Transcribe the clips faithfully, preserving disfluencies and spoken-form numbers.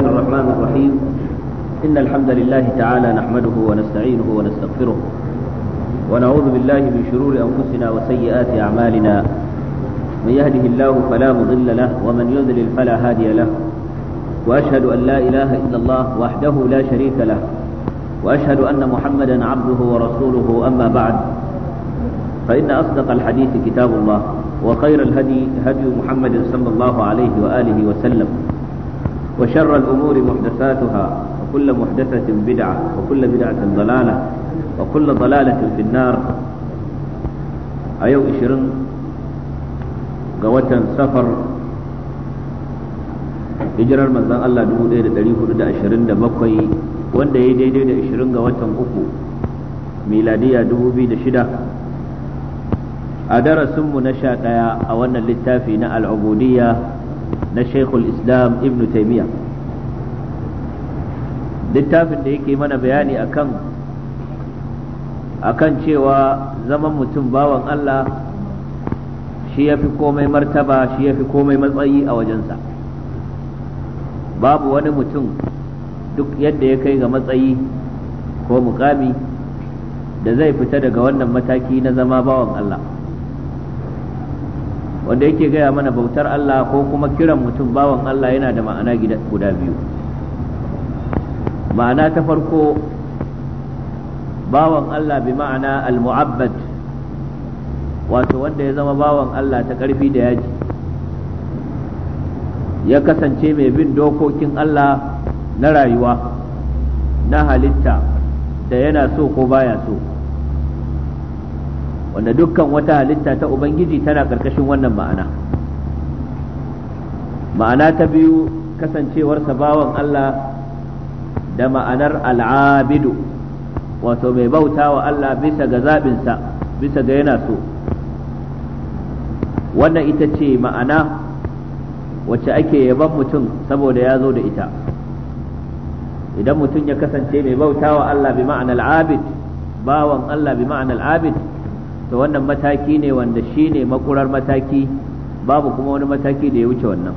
الرحمن الرحيم إن الحمد لله تعالى نحمده ونستعينه ونستغفره ونعوذ بالله من شرور أنفسنا وسيئات أعمالنا من يهده الله فلا مضل له ومن يضلل فلا هادي له وأشهد أن لا إله إلا الله وحده لا شريك له وأشهد أن محمدا عبده ورسوله أما بعد فإن أصدق الحديث كتاب الله وخير الهدي هدي محمد صلى الله عليه وآله وسلم وشر الأمور محدثاتها وكل محدثة بدعة وكل بدعة ضلالة وكل ضلالة في النار. أيو إشرن قوة سفر hijirar manzon Allah dubu ɗaya da ɗari hudu da ashirin da bakwai wanda ya daidai da ashirin ga watan uku miladiya dubu biyu da shida a darasinmu na sha ɗaya a wannan littafi na al'ubudiyya na Sheikhul Islam Ibn Taymiyyah, littafin da yake mana bayani akan akan cewa zaman mutum bawan Allah shi yafi komai martaba, shi yafi komai matsayi a wajensa. Babu wani mutum duk yadda ya kai ga matsayi ko mukami da zai fita daga wannan mataki na zama bawan Allah, wanda yake gaya mana bautar Allah ko kuma kiran mutum bawan Allah yana da ma'ana guda biyu. Ma'ana ta farko, bawan Allah bi ma'ana al-mu'abbad, wato wanda ya zama bawan Allah ta ƙarfi da yaji, ya kasance mai bin dokokin Allah na rayuwa, na halitta da yana so ko baya so, wanda dukkan wata halitta ta Ubangiji tana ƙarƙashin wannan ma'ana. Ma'ana ta biyu, kasancewarsa bawan Allah da ma'anar al'abidu, wato mai bauta wa Allah bisa ga zaɓinsa, bisa ga yana so. Wannan ita ce ma'ana wacce ake yaban mutum saboda ya zo da ita. Idan mutum ya kasance mai bauta wa Allah bi ma'anar al'abid, bawan Allah bi ma'anar al'abid, to wannan mataki ne wanda shi ne makurar mataki, babu kuma wani mataki da ya wuce wannan.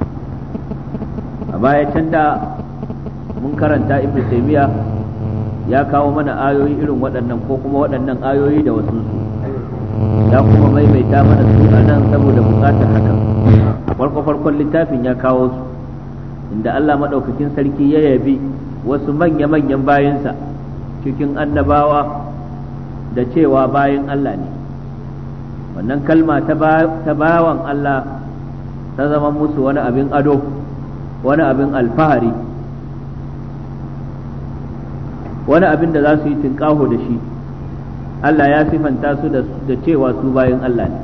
A baya can da mun karanta Ibn Taymiyyah ya kawo mana ayoyi irin waɗannan ko kuma waɗannan ayoyi da wasu su, ya kuma maimaita mana su a nan saboda buƙatar hakan. A farko farkon littafin ya kawo su inda Allah maɗaukakin sarki ya yabi wasu manya-manyan bayansa cikin annabawa da cewa bayan Allah ne. Wannan kalma ta bawan Allah ta zama musu wani abin ado, wani abin alfahari, wani abin da za su yi tinƙaho da shi. Allah ya sifanta su da cewa su bayan Allah ne.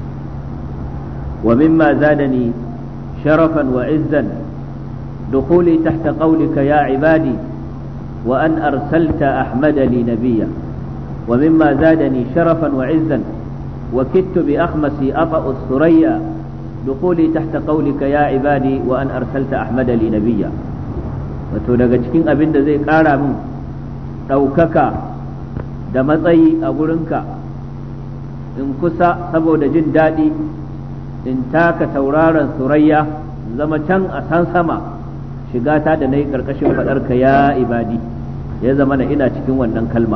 wa mimma zadani sharafan wa izzan dukhuli tahta qawlika ya ibadi wa an arsalta ahmada li nabiyya ومما زادني شرفا وعزا وكدت بأخمسي أطأ الثريا دخولي تحت قولك يا عبادي وأن أرسلت أحمد لي نبيا. wato daga cikin abin da zai ƙara min ɗaukaka da matsayi a gurinka, in kusa saboda jin daɗi in taka tauraron surayya, zama can a san sama shiga ta da na yi ƙarƙashin faɗarka ya ibadi, ya zama na ina cikin wannan kalma.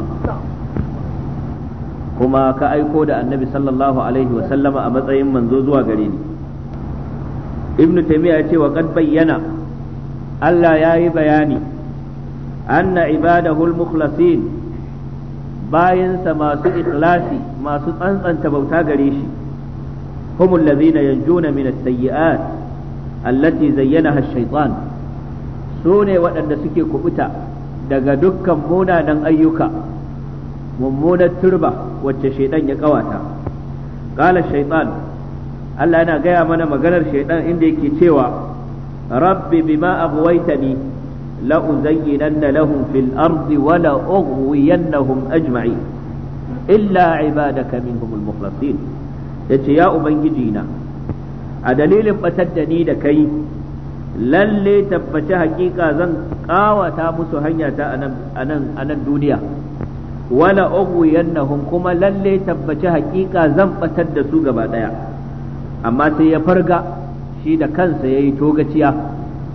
Kuma ka aiko da annabi sallallahu alaihi wa sallama a matsayin manzo zuwa gare ni. Ibn Taymiyyah ya ce wa qad bayyana, Allah ya yi bayani, anna ibadahu al-mukhlasin, bayansa masu ikhlasi masu tsantsanta bauta gare shi, humul ladhina yanjuna min as-sayyi'at allati zayyanaha ash-shaytan, sune waɗanda suke kubuta daga dukkan munanan ayyuka, mummunar turba wacce shaidan ya kawata. Qala shaitan, Allah yana gaya mana maganar shaidan inda yake cewa rabbi bima aghwaytani la uzayyinanna lahum fil ardi wa la ughwiyannahum ajma'in illa ibadaka minhum al mukhlasin. Yace ya ubangiji na, a dalilin batar da ni da kai lalle tabbaci hakika zan kawata musu hanya ta anan anan anan duniya, wala ughwiyannahum, kuma lalle tabbaci hakika zan batar da su gaba daya. Amma sai ya farga shi da kansa yayi togaciya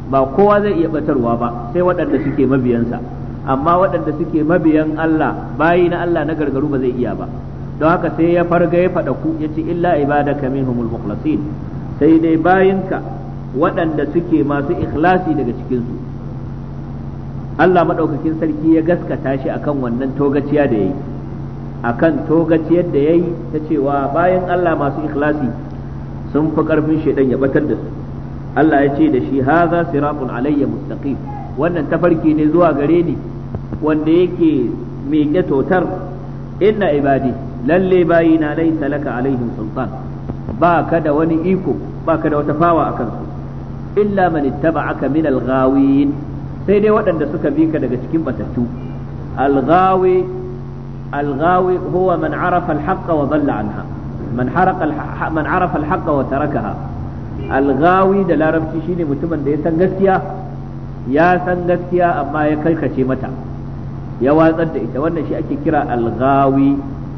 ba kowa zai iya batarwa ba sai waɗanda suke mabiyansa, amma waɗanda suke mabiyan Allah bayi na Allah na gargaru ba zai iya ba. don haka sai ya farga ya faɗa ku yace illa ibadaka minhumul mukhlasin, sai dai bayinka waɗanda suke masu ikhlasi daga cikin su. Allah madaukakin sarki ya gaskata shi akan wannan togaciya da yayi, akan togaciyar da yayi ta cewa bayan Allah masu ikhlasi sun fi karfin shedan ya batar da su. Allah ya ce da shi haza siratun alayya mustaqim, wannan tafarki ne zuwa gare ni wanda yake miƙe totar. Inna ibadi, lalle bayina laysa laka alaihim sultan, ba ka da wani iko, ba ka da wata fawa akan su, illa man ittaba'aka min al-ghawin, sai dai waɗanda suka bi ka daga cikin batattu. Al-ghawi al-ghawi huwa man arafa al-haqqa wa dhalla anha, man haraqa man arafa al-haqqa wa tarakaha. Al-ghawi da larabci shine mutumin da ya san gaskiya, ya san gaskiya amma ya karkace mata, ya watsar da ita, wannan shi ake kira al-ghawi.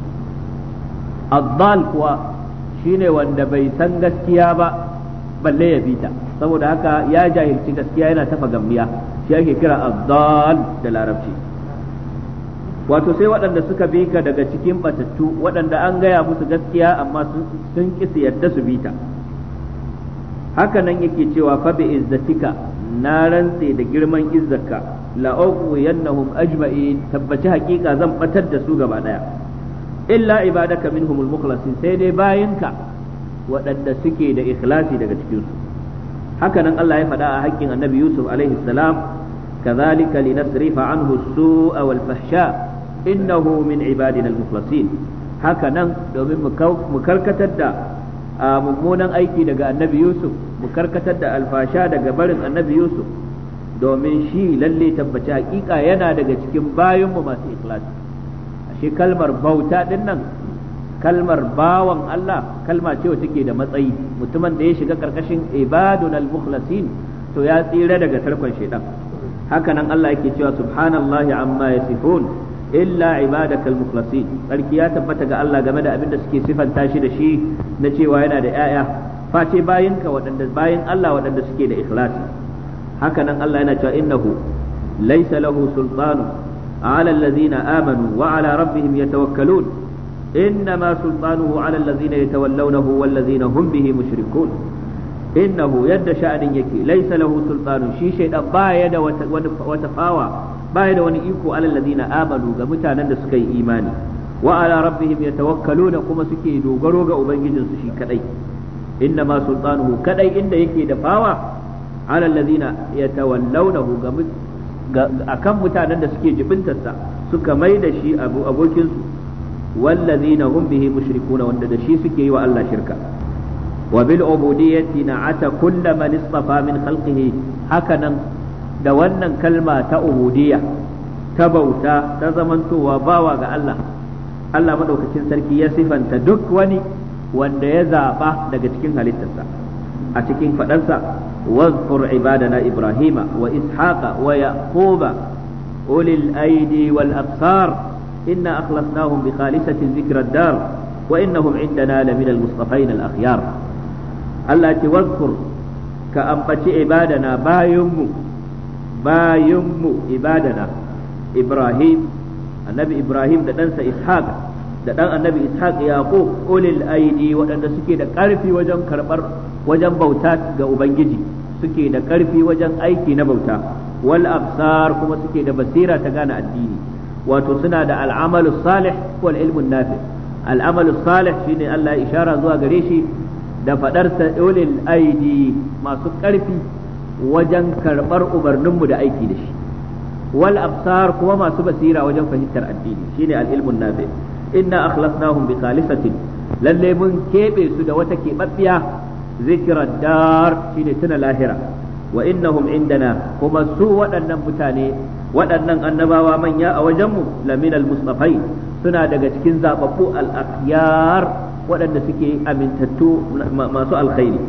Ad-dal kuwa shine wanda bai san gaskiya ba balle ya bi ta, saboda haka ya jahilci gaskiya yana tafa gamniya, shi ake kira ad-dal da larabci. Wato sai waɗanda suka bi ka daga cikin batattu, waɗanda an gaya musu gaskiya amma sun ƙi su yadda su bi ta. Haka nan yake cewa fa bi izzatika, na rantse da girman izzarka, la ughwiyannahum ajma'in, tabbaci hakika zan batar da su gaba daya. Illa ibadaka minhumul mukhlasin, sai dai bayinka waɗanda suke da ikhlasi daga cikin su. Haka nan Allah ya faɗa a haƙƙin Annabi Yusuf alaihi salam, kadhalika linasrifa anhu as-su'a wal fahsha innahu min ibadina al-mukhlasin. Haka nan domin mu karkatar da a mummunan aiki daga annabi Yusuf, mu karkatar da alfasha daga barin annabi Yusuf, domin shi lalle tabbaci hakika yana daga cikin bayinmu masu ikhlasi. Ashe kalmar bauta din nan, kalmar bawan Allah, kalma ce wacce take da matsayi. Mutumin da ya shiga karkashin ibadun al-mukhlasin to ya tsira daga tarkon shaitan. Haka nan Allah yake cewa subhanallahi amma yasifun illa ibadakal mukhlasin, sarki ya tabbata ga Allah game da abin da suke sifanta shi da shi na cewa yana da ƴaƴa, face bayinka waɗanda bayin Allah waɗanda suke da ikhlasi. Haka nan Allah yana cewa innahu laysa lahu sultanu ala allazina amanu wa ala rabbihim yatawakkalun, innama sultanuhu ala allazina yatawallawnahu wallazina hum bihi mushrikun. Innahu yadda sha'anin yake laysa lahu sultanu, shi shaydan baya da wata wata fawa, baya da wani iko alal ladina amanu ga mutanen da suka yi imani, wa ala rabbihim yatawakkaluna kuma suke dogaro ga ubangijin su shi kadai. Inna ma sultanuhu, kadai inda yake da fawa alal ladina yatawallawnahu ga akan mutanen da suke jibintarsa suka mai da shi abokin su, wal ladina hum bihi mushrikuna, wanda da shi suke yi wa Allah shirka. Wa bil ubudiyyati na'ata kullu man istafa min khalqihi, hakanan da wannan kalma ta ubudiyya, ta bauta, ta zamantowa bawa ga Allah, Allah madaukakin sarki ya sifanta duk wani wanda ya zaba daga cikin halittarsa a cikin fadarsa wazkur ibadana ibrahima wa ishaqa wa yaquba ulil aidi wal absar inna akhlasnahum bi khalisatin dhikra dar wa innahum indana laminal mustafain al akhyar. Allah ce wazkur, ka ambaci ibadana bayinmu bayinmu ibadana Ibrahim, annabi Ibrahim da ɗansa Ishaq da ɗan annabi Ishaq Yaqub, ulil aidi, waɗanda suke da ƙarfi wajen karɓar wajen bauta ga Ubangiji, suke da ƙarfi wajen aiki na bauta, wal absar kuma suke da basira ta gane addini, wato suna da al'amalu salih wal ilmun nafi. Al'amalu salih shine Allah ya ishara zuwa gare shi da faɗarsa ulil aidi, masu ƙarfi wajen karɓar umarninmu da aiki da shi, wal absar kuma masu basira wajen fahimtar addini, shine al-ilmun nafi. Inna akhlasnahum bi khalisatin, lalle mun keɓe su da wata keɓaɓɓiya, zikra dar, shine tuna lahira. Wa innahum indana, kuma su waɗannan mutane, waɗannan annabawa manya a wajenmu, laminal mustafai, suna daga cikin zababbu al-akhyar, waɗanda suke amintattu masu alkhairi.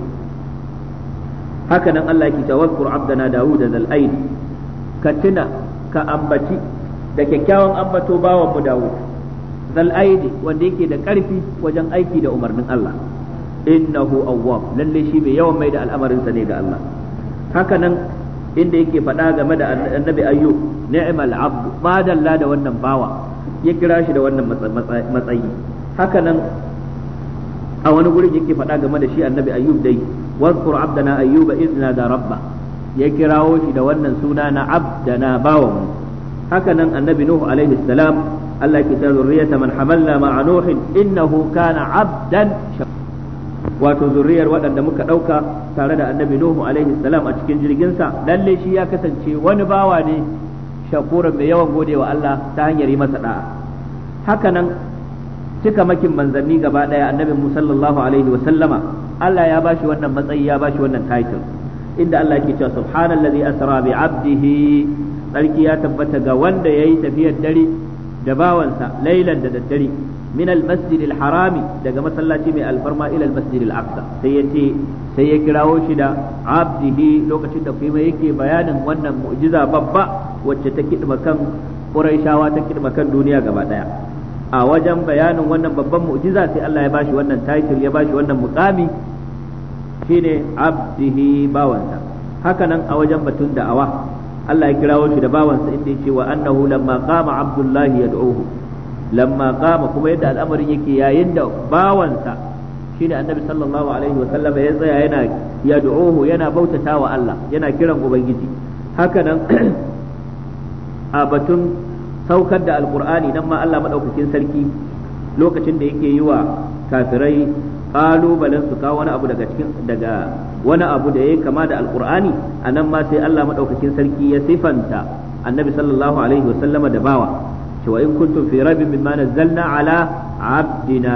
Haka nan Allah yake cewa wazkur abdana Dawud zal aid, ka tuna ka ambaci da kyakkyawan ambato bawan mu Dawud zal aid, wanda yake da karfi wajen aiki da umarnin Allah. Innahu awwab, lalle shi mai yawan mai da al'amarin sa ne ga Allah. Haka nan inda yake faɗa game da annabi ayyub ni'mal abdu ma dalla da wannan bawa ya kira shi da wannan matsayi haka nan a wani gurin yake faɗa game da shi annabi ayyub dai wazkur abdana ayyuba idna da rabba ya kirawo shi da wannan suna na abdana bawan haka nan annabi nuhu alaihi salam Allah ke ta zurriyata man hamalna ma'a nuhin innahu kana abdan wato zurriyar waɗanda muka ɗauka tare da annabi nuhu alaihi salam a cikin jirginsa lalle shi ya kasance wani bawa ne shakuran mai yawan gode wa Allah ta hanyar yi masa da'a haka nan cika makin manzanni gaba ɗaya annabi mu sallallahu alaihi wa sallama Allah ya bashi wannan matsayi ya bashi wannan title inda Allah yake cewa subhanallazi asra bi 'abdihi sarki ya tabbata ga wanda yayi tafiyar dare da bawansa lailan da daddare min al-masjid al-harami daga masallaci mai alfarma ila al-masjid al-aqsa sai yace sai ya kirawo shi da abdihi lokacin da kuma yake bayanin wannan mu'jiza babba wacce ta kidma kan Qurayshawa ta kidma kan duniya gaba daya a wajen bayanin wannan babban mu'jiza sai Allah ya bashi wannan title ya bashi wannan muqami shine abdihi bawansa haka nan a wajen batun da'awa Allah ya kirawo shi da bawansa inda yake wa annahu lamma qama abdullahi yad'uhu lamma qama kuma yadda al'amarin yake yayin da bawansa shine annabi sallallahu alaihi wa sallam ya tsaya yana yad'uhu yana bautata wa Allah yana kiran ubangiji haka nan a batun saukar da alqur'ani nan ma Allah madaukakin sarki lokacin da yake yi wa kafirai kalubalen su kawo wani abu daga cikin daga wani abu da yayi kama da alqur'ani anan ma sai Allah madaukakin sarki ya sifanta annabi sallallahu alaihi wa sallama da bawa cewa in kuntum fi raibin mimma nazzalna ala abdina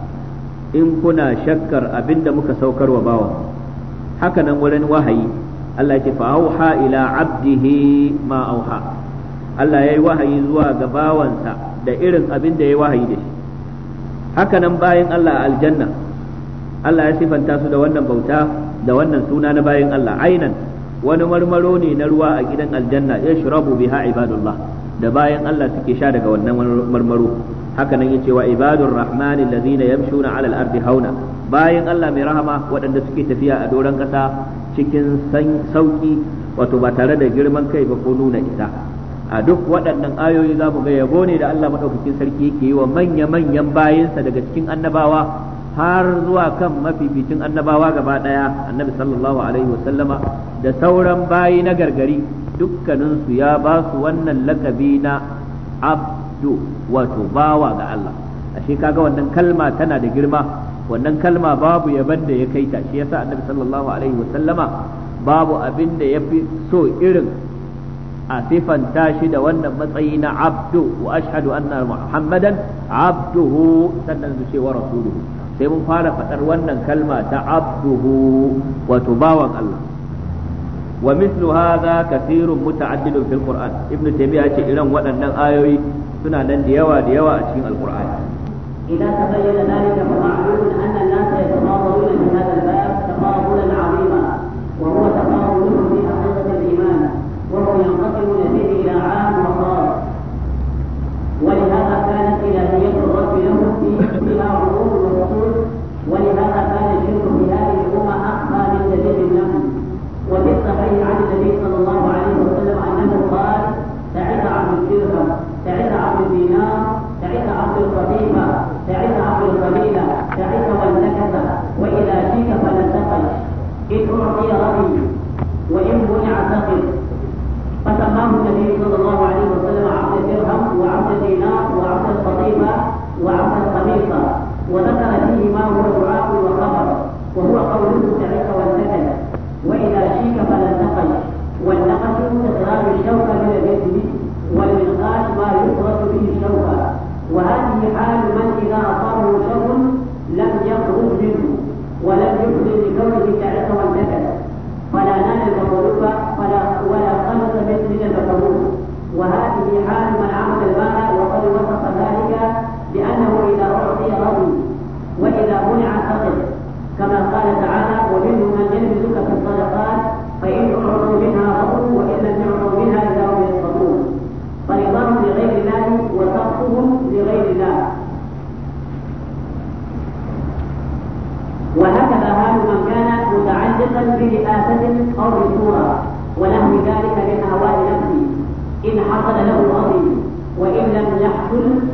in kuna shakkar abinda muka saukar wa bawa haka nan wurin wahayi Allah ya ce fa auha ila abdihi ma auha Allah yayi wahayi zuwa ga bawansa da irin abin da yayi wahayi da shi haka nan bayan Allah aljanna Allah ya sifanta su da wannan bauta da wannan suna na bayan Allah ainan wani marmaro ne na ruwa a gidan aljanna yashrabu biha ibadullah da bayan Allah suke sha daga wannan marmaro haka nan yace wa ibadur rahmani allazina yamshuna ala al-ardi hauna bayan Allah mai rahama waɗanda suke tafiya a doron ƙasa cikin sauki wato ba tare da girman kai ba ko nuna isa a duk waɗannan ayoyi za mu ga yabo ne da Allah madaukakin sarki yake yi wa manya-manyan bayinsa daga cikin annabawa har zuwa kan mafificin annabawa gaba ɗaya annabi sallallahu alaihi wa sallama da sauran bayi na gargari dukkaninsu ya ba su wannan lakabi na abdu wato bawa ga Allah ashe kaga wannan kalma tana da girma wannan kalma babu yaban da ya kai ta shi yasa annabi sallallahu alaihi wa sallama babu abin da yafi so irin a sifanta shi da wannan matsayi na abdu wa ashhadu anna muhammadan abduhu sannan su ce wa rasuluhu sai mun fara faɗar wannan kalma ta abduhu wato bawan Allah wa mislu hadha kathirun muta'addidun fil qur'an ibnu taymiya ce irin waɗannan ayoyi suna nan da yawa da yawa a cikin alqur'ani idan tabayyana dhalika fa ma'lum anna an-nas yatafadaluna fi hadha al-bab tafadalan 'azima wa huwa tafadulun fi haqiqati al-iman wa huwa yanqasimu fihi ila 'am wa khas ولهذا كانت إلهية الرب له فيها عروض وفصول ولهذا كان الشرك في هذه الأمة أخفى من جديد النمل وفي الصحيح عن النبي صلى الله عليه وسلم أنه قال تعس عبد الدرهم تعس عبد الدينار تعس عبد القطيفة تعس عبد القبيلة تعس والنكسة وإذا شيك فلنتقش إن أعطي ربي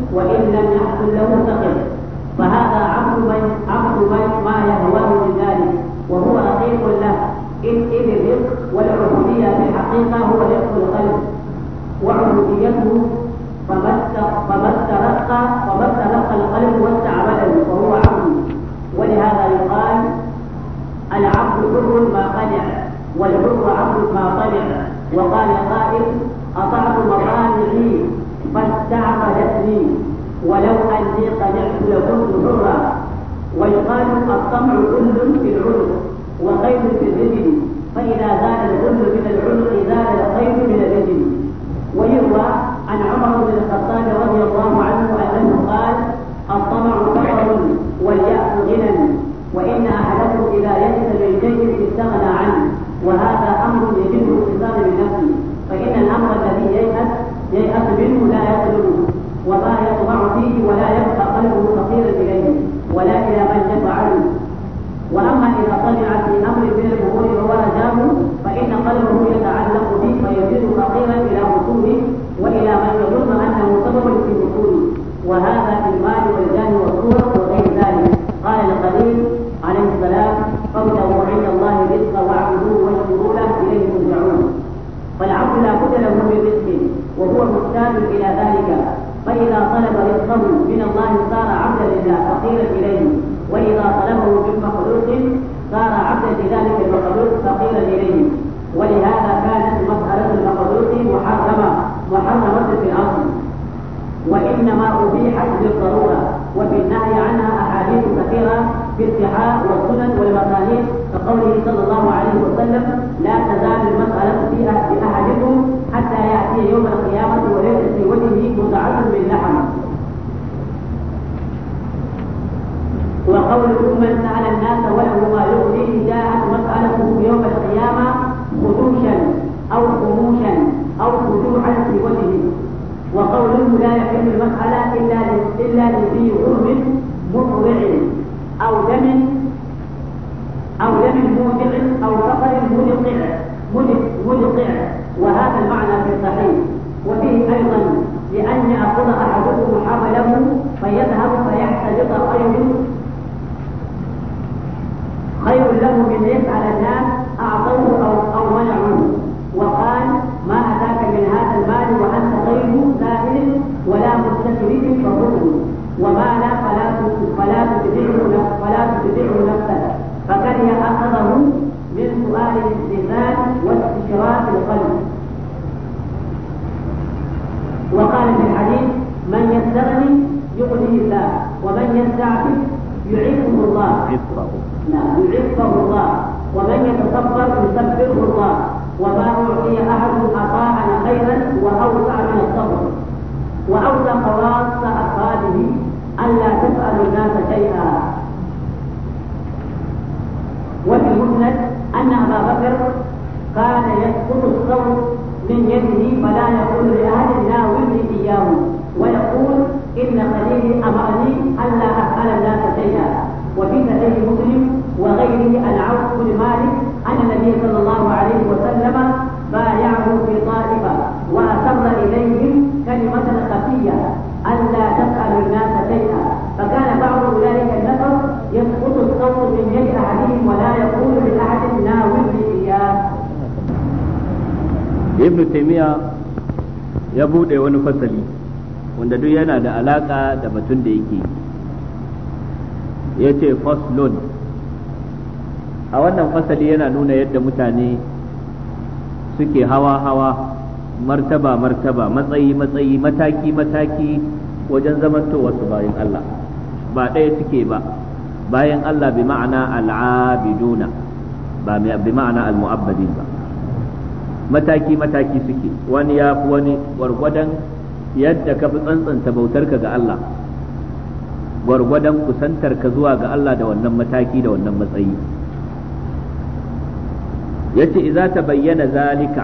وإن لم يحصل له سقط، فهذا عبد عبد ما يهواه من ذلك، وهو رقيق له، إذ الرزق والعبودية في الحقيقة هو رزق القلب وعبوديته، فما استرق فما استرق القلب واستعبده وهو عبد. ولهذا يقال العبد حر ما قنع والحر عبد ما طلع. وقال قائل أطعت مطامعي فاستعبدتني ولو أني قنعت لكنت حرا. ويقال الطمع غل في العنق وقيد في الرجل، فإذا زال الغل من العنق زال القيد من الرجل. ويروى عن عمر بن الخطاب رضي الله عنه أنه قال الطمع فقر واليأس غنى، وإن أحدكم إذا يئس من شيء استغنى عنه، وهذا أمر يجب الاتصال بنفسه، فإن الأمر الذي ييأس ييأس منه لا يطلبه وما يطمع فيه ولا يبقى قلبه فقيرا إليه ولا إلى من يفعله. وأما إذا طمع في أمر من الأمور ورجاه فإن قلبه يتعلق به فيزيد فقيرا إلى وصوله وإلى من يظن أنه سبب في وصوله، وهذا في المال والجاه والصورة وغير ذلك. قال الخليل عليه السلام فابتغوا عند الله الرزق واعبدوه واشكروا له إليه ترجعون. فالعبد لا بد له من رزق وهو محتاج إلى ذلك، فإذا طلب رزقه من الله صار عبدا لله فقيرا إليه، وإذا طلبه من مخلوق صار عبدا لذلك المخلوق فقيرا إليه. ولهذا كانت مسألة المخلوق محرمة محرمة في الأصل، وإنما أبيحت بالضرورة، وفي النهي عنها أحاديث كثيرة في الصحاح والسنن والمسانيد، كقوله صلى الله عليه وسلم لا تزال المسألة في أحدكم حتى يأتي يوم القيامة وليس في وجهه مزعة من لحم. وقوله من سأل الناس وله ما يغنيه جاءت مسألته يوم القيامة خدوشا أو خموشا أو خدوعا في وجهه. وقوله لا يحل المسألة إلا إلا لذي غرم مطرع أو دم أو دم موجع أو فقر مدقع مدقع، وهذا المعنى في الصحيح. وفيه أيضا لأن يأخذ أحدكم حمله فيذهب فيحتجط خير خير له من يسأل الناس أعطوه أو, أو منعوه. وقال ما أتاك من هذا المال وأنت غير سائل ولا مستكبر فخذه، وما لا فلا فلا تتبعه فلا تتبعه نفسك، فكره أخذه من سؤال الاستئذان واستشراف القلب. وقال في الحديث من يستغني يغنيه الله ومن يستعفف يعفه الله نعم يعفه الله ومن يتصبر يصبره الله، وما أعطي أحد أطاعا خيرا وأوسع من الصبر. وأوصى خواص أفراده ألا تسأل الناس شيئا. وفي المسند أن أبا بكر كان يسقط الصوت من يده فلا يقول لأحد ناولني إياه، ويقول إن خليلي أمرني ألا أسأل الناس شيئا. وفي صحيح مسلم وغيره عن عوف بن مالك أن النبي صلى الله عليه وسلم بايعه في طائفة وأسر إليهم كلمة خفية ألا تسأل الناس شيئا، فكان بعض أولئك النفر يسقط الصوت من يد أحدهم ولا يقول لأحد ناولني إياه. ابن تيمية ya bude wani fasali wanda duk yana da alaka da batun da yake ya ce faslun. A wannan fasali yana nuna yadda mutane suke hawa-hawa, martaba-martaba, matsayi-matsayi, mataki-mataki wajen zamantowa su bayan Allah, ba ɗaya suke ba. bayan Allah bi ma'ana al'abiduna ba bi ma'ana al-mu'abbadin ba, mataki-mataki suke, wani ya fi wani gwargwadon yadda ka fi tsantsanta bautarka ga Allah, gwargwadon kusantarka zuwa ga Allah da wannan mataki da wannan matsayi. yace idza ta bayyana zalika,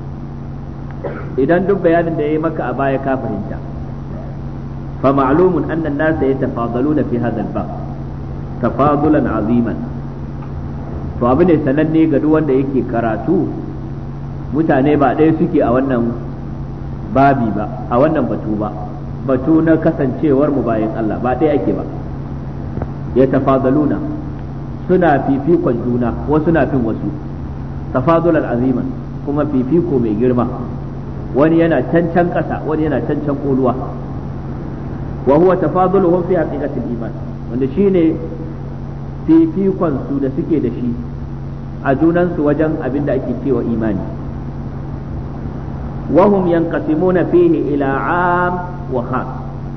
idan duk bayanin da yayi maka a baya ka fahimta, fa ma'lumun anna an-nas yatafadaluna fi hadha al-bab tafadulan aziman. to abu ne sananne ga duk wanda yake karatu, mutane ba ɗaya suke a wannan babi ba, a wannan batu ba, batu na kasancewar mu bayan Allah ba ɗaya ake ba. Ya tafadaluna suna fifikon juna wasu na fin wasu tafadulan aziman kuma fifiko mai girma, wani yana can can ƙasa wani yana can can ƙoluwa. wa huwa tafaduluhum fi haqiqatil iman, wanda shine fifikon su da suke da shi a junansu wajen abin da ake cewa imani. wa hum yanqasimuna fihi ila 'am wa khas,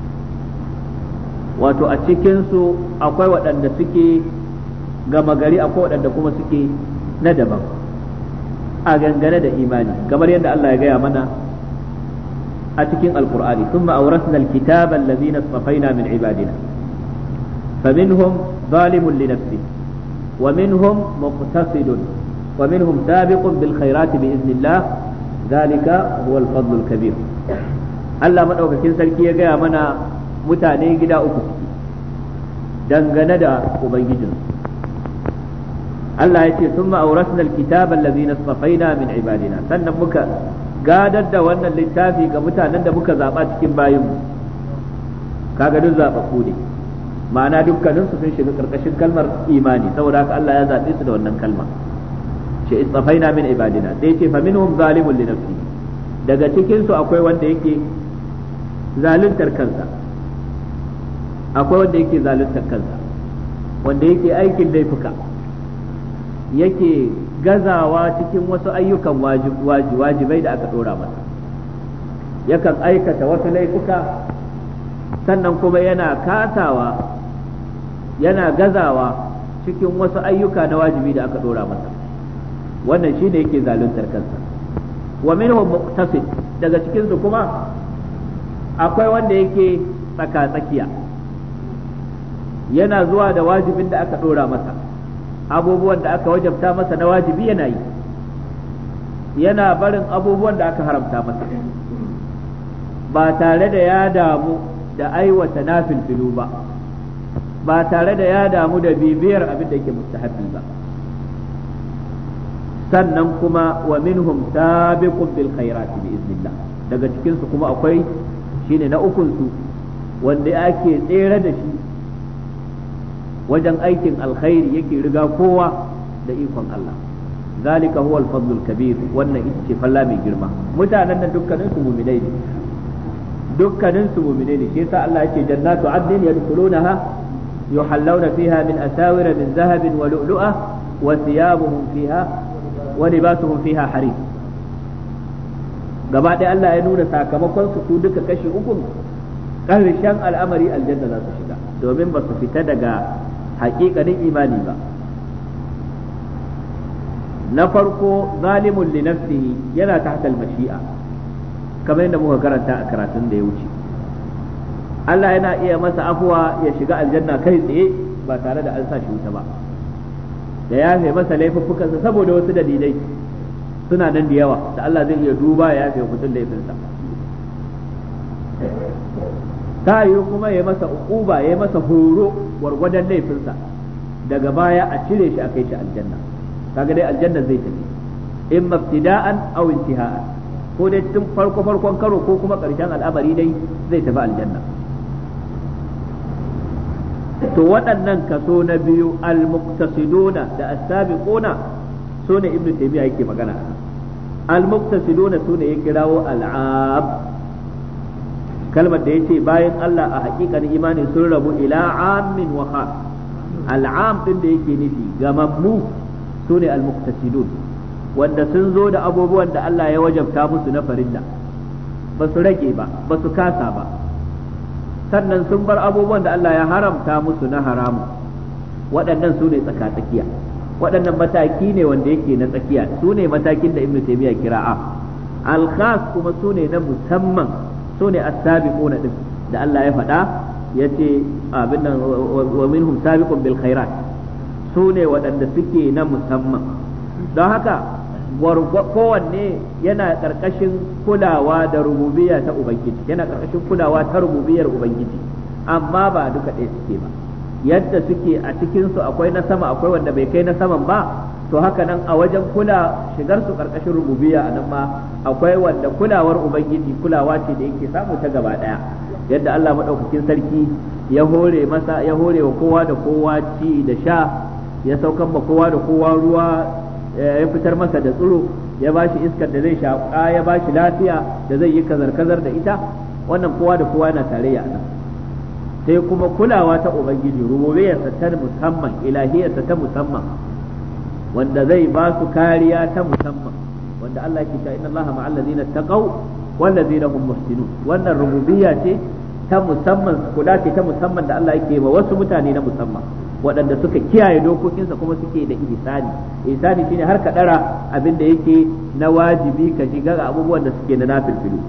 wato a cikin su akwai waɗanda suke gama gari akwai waɗanda kuma suke na daban a gangane da imani, kamar yadda Allah ya gaya mana a cikin alkur'ani thumma awrasna alkitaba alladhina istafaina min ibadina faminhum zalimun li nafsihi wa minhum muqtasidun wa minhum sabiqun bil khairati bi idhnillah dhalika huwa al-fadl al-kabir. Allah madaukakin sarki ya gaya mana mutane gida uku dangane da ubangijin. Allah ya ce thumma awrasna alkitaba alladhina istafaina min ibadina, sannan muka gadar da wannan littafi ga mutanen da muka zaba cikin bayinmu. Kaga duk zababbu ne, ma'ana dukkanin su sun shiga karkashin kalmar imani, saboda haka Allah ya zabe su da wannan kalma ce istafaina min ibadina. sai ce fa minhum zalimun li nafsihi, daga cikin su akwai wanda yake zaluntar kansa akwai wanda yake zaluntar kansa wanda yake aikin laifuka, yake gazawa cikin wasu ayyukan wajibai da aka dora masa, yakan aikata wasu laifuka sannan kuma yana kasawa yana gazawa cikin wasu ayyuka na wajibi da aka dora masa, wannan shine yake zaluntar kansa. wa minhum muqtasid, daga cikin su kuma akwai wanda yake tsaka tsakiya, yana zuwa da wajibin da aka dora masa, abubuwan da aka wajabta masa na wajibi yana yi, yana barin abubuwan da aka haramta masa ba tare da ya damu da aiwata nafilfilu ba, ba tare da ya damu da bibiyar abin da yake mustahabbi ba. sannan kuma wa minhum sabiqun bil khairati bi iznillah, daga cikin su kuma akwai shine na ukun su wanda ake tsere da shi wajen aikin alkhairi, yake riga kowa da ikon Allah. zalika huwa al-fadl al-kabir, wannan ita ce falla mai girma. mutanen nan dukkanin su mu'minai ne, dukkanin su mu'minai ne, shi yasa Allah yake jannatu adnin yadkhulunaha yuhallawna fiha min asawira min zahabin wa lu'lu'a wa thiyabuhum fiha wa libasuhum fiha harir. gaba ɗaya Allah ya nuna sakamakon su su duka kashi uku, ƙarshen al'amari aljanna za su shiga, domin ba su fita daga haƙiƙanin imani ba. na farko zalimun li nafsihi, yana tahta al-mashi'a, kamar yadda muka karanta a karatun da ya wuce. Allah yana iya masa afuwa ya shiga aljanna kai tsaye ba tare da an sa shi wuta ba, da ya yafe masa laifuffukansa saboda wasu dalilai suna nan da yawa da Allah zai iya duba ya yafe mutum laifinsa. ta yi kuma ya masa uquba ya masa horo gwargwadon laifinsa, daga baya a cire shi a kai shi aljanna. kaga dai aljanna zai tafi in mabtida'an aw intiha'an, ko dai tun farko farkon karo ko kuma karshen al'amari dai zai tafi aljanna. to waɗannan kaso na biyu al-muqtasiduna da as-sabiquna sune ibnu taymiya yake magana. al-muqtasiduna sune ya kirawo al'ab, kalmar da yace bayan Allah a haƙiƙanin imani sun rabu ila amin wa khas. al'am din da yake nufi gamammu sune al-muqtasidun, wanda sun zo da abubuwan da Allah ya wajabta musu na farilla, ba su rage ba ba su kasa ba, sannan sun bar abubuwan da Allah ya haramta musu na haramu. waɗannan su ne tsaka-tsakiya, waɗannan mataki ne wanda yake na tsakiya, su ne matakin da ibnu taymiya kira'a. al-khas kuma su ne na musamman, su ne as-sabiquna din da Allah ya faɗa yace abin nan wa minhum sabiqun bil khairat, su ne waɗanda suke na musamman. don haka kowanne yana ƙarƙashin kulawa da rububiyya ta ubangiji, yana ƙarƙashin kulawa ta rububiyar ubangiji, amma ba duka ɗaya suke ba. yadda suke a cikin su akwai na sama akwai wanda bai kai na saman ba, to haka nan a wajen kula shigar su ƙarƙashin rububiyya a nan ma akwai wanda kulawar ubangiji kulawa ce da yake samu ta gaba ɗaya, yadda Allah madaukakin sarki ya hore masa ya hore wa kowa da kowa ci da sha, ya saukan ma kowa da kowa ruwa, ya fitar masa da tsiro, ya bashi iskar da zai shaƙa, ya bashi lafiya da zai yi kazar-kazar da ita, wannan kowa da kowa na tarayya nan. sai kuma kulawa ta ubangiji, rububiyarsa ta musamman, ilahiyarsa ta musamman, wanda zai ba su kariya ta musamman, wanda Allah ke cewa inna Allaha ma'al ladina taqaw wal ladina hum muhsinun. Wannan rububiyya ce ta musamman, kula ce ta musamman da Allah yake ba wasu mutane na musamman waɗanda suka kiyaye dokokinsa kuma suke da ihsani. Ihsani shine har ka dara abin da yake na wajibi ka shiga ga abubuwan da suke na nafilfilu.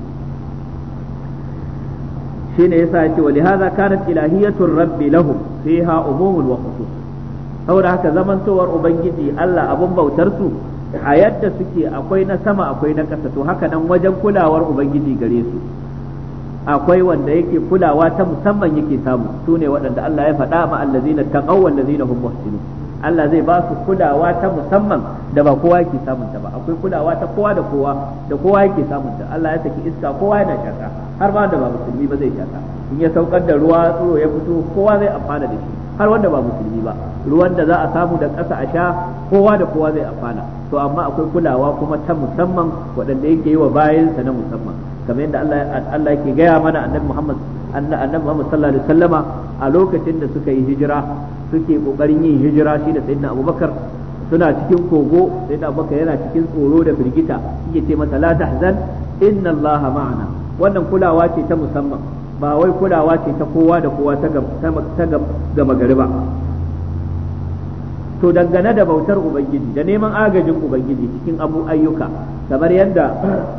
shine yasa yace wa lihaza kanat ilahiyatur rabbi lahum fiha umumul wa khusus. saboda haka zamantowar ubangiji Allah abun bautar su a yadda suke akwai na sama akwai na ƙasa, to haka nan wajen kulawar ubangiji gare su akwai wanda yake kulawa ta musamman yake samu, su ne waɗanda Allah ya faɗa ma allazina taqaw wallazina hum muhsinun. Allah zai ba su kulawa ta musamman da ba kowa yake samun ta ba. Akwai kulawa ta kowa da kowa da kowa yake samun ta. Allah ya saki iska kowa yana shaka, har ma da ba musulmi ba zai shaka. In ya saukar da ruwa tsiro ya fito kowa zai amfana da shi, har wanda ba musulmi ba. Ruwan da za a samu da ƙasa a sha kowa da kowa zai amfana. To amma akwai kulawa kuma ta musamman waɗanda yake yi wa bayansa na musamman, kamar yadda Allah Allah yake gaya mana annabi Muhammad annabi Muhammad sallallahu alaihi wasallama a lokacin da suka yi hijira, suke kokarin yin hijira shi da sayyidina Abubakar, suna cikin kogo, sayyidina Abubakar yana cikin tsoro da firgita, yake ce masa la tahzan inna Allah ma'ana. Wannan kulawa ce ta musamman, ba wai kulawa ce ta kowa da kowa ta gama gari ba. To dangane da bautar ubangiji da neman agajin ubangiji cikin abu ayyuka, kamar yadda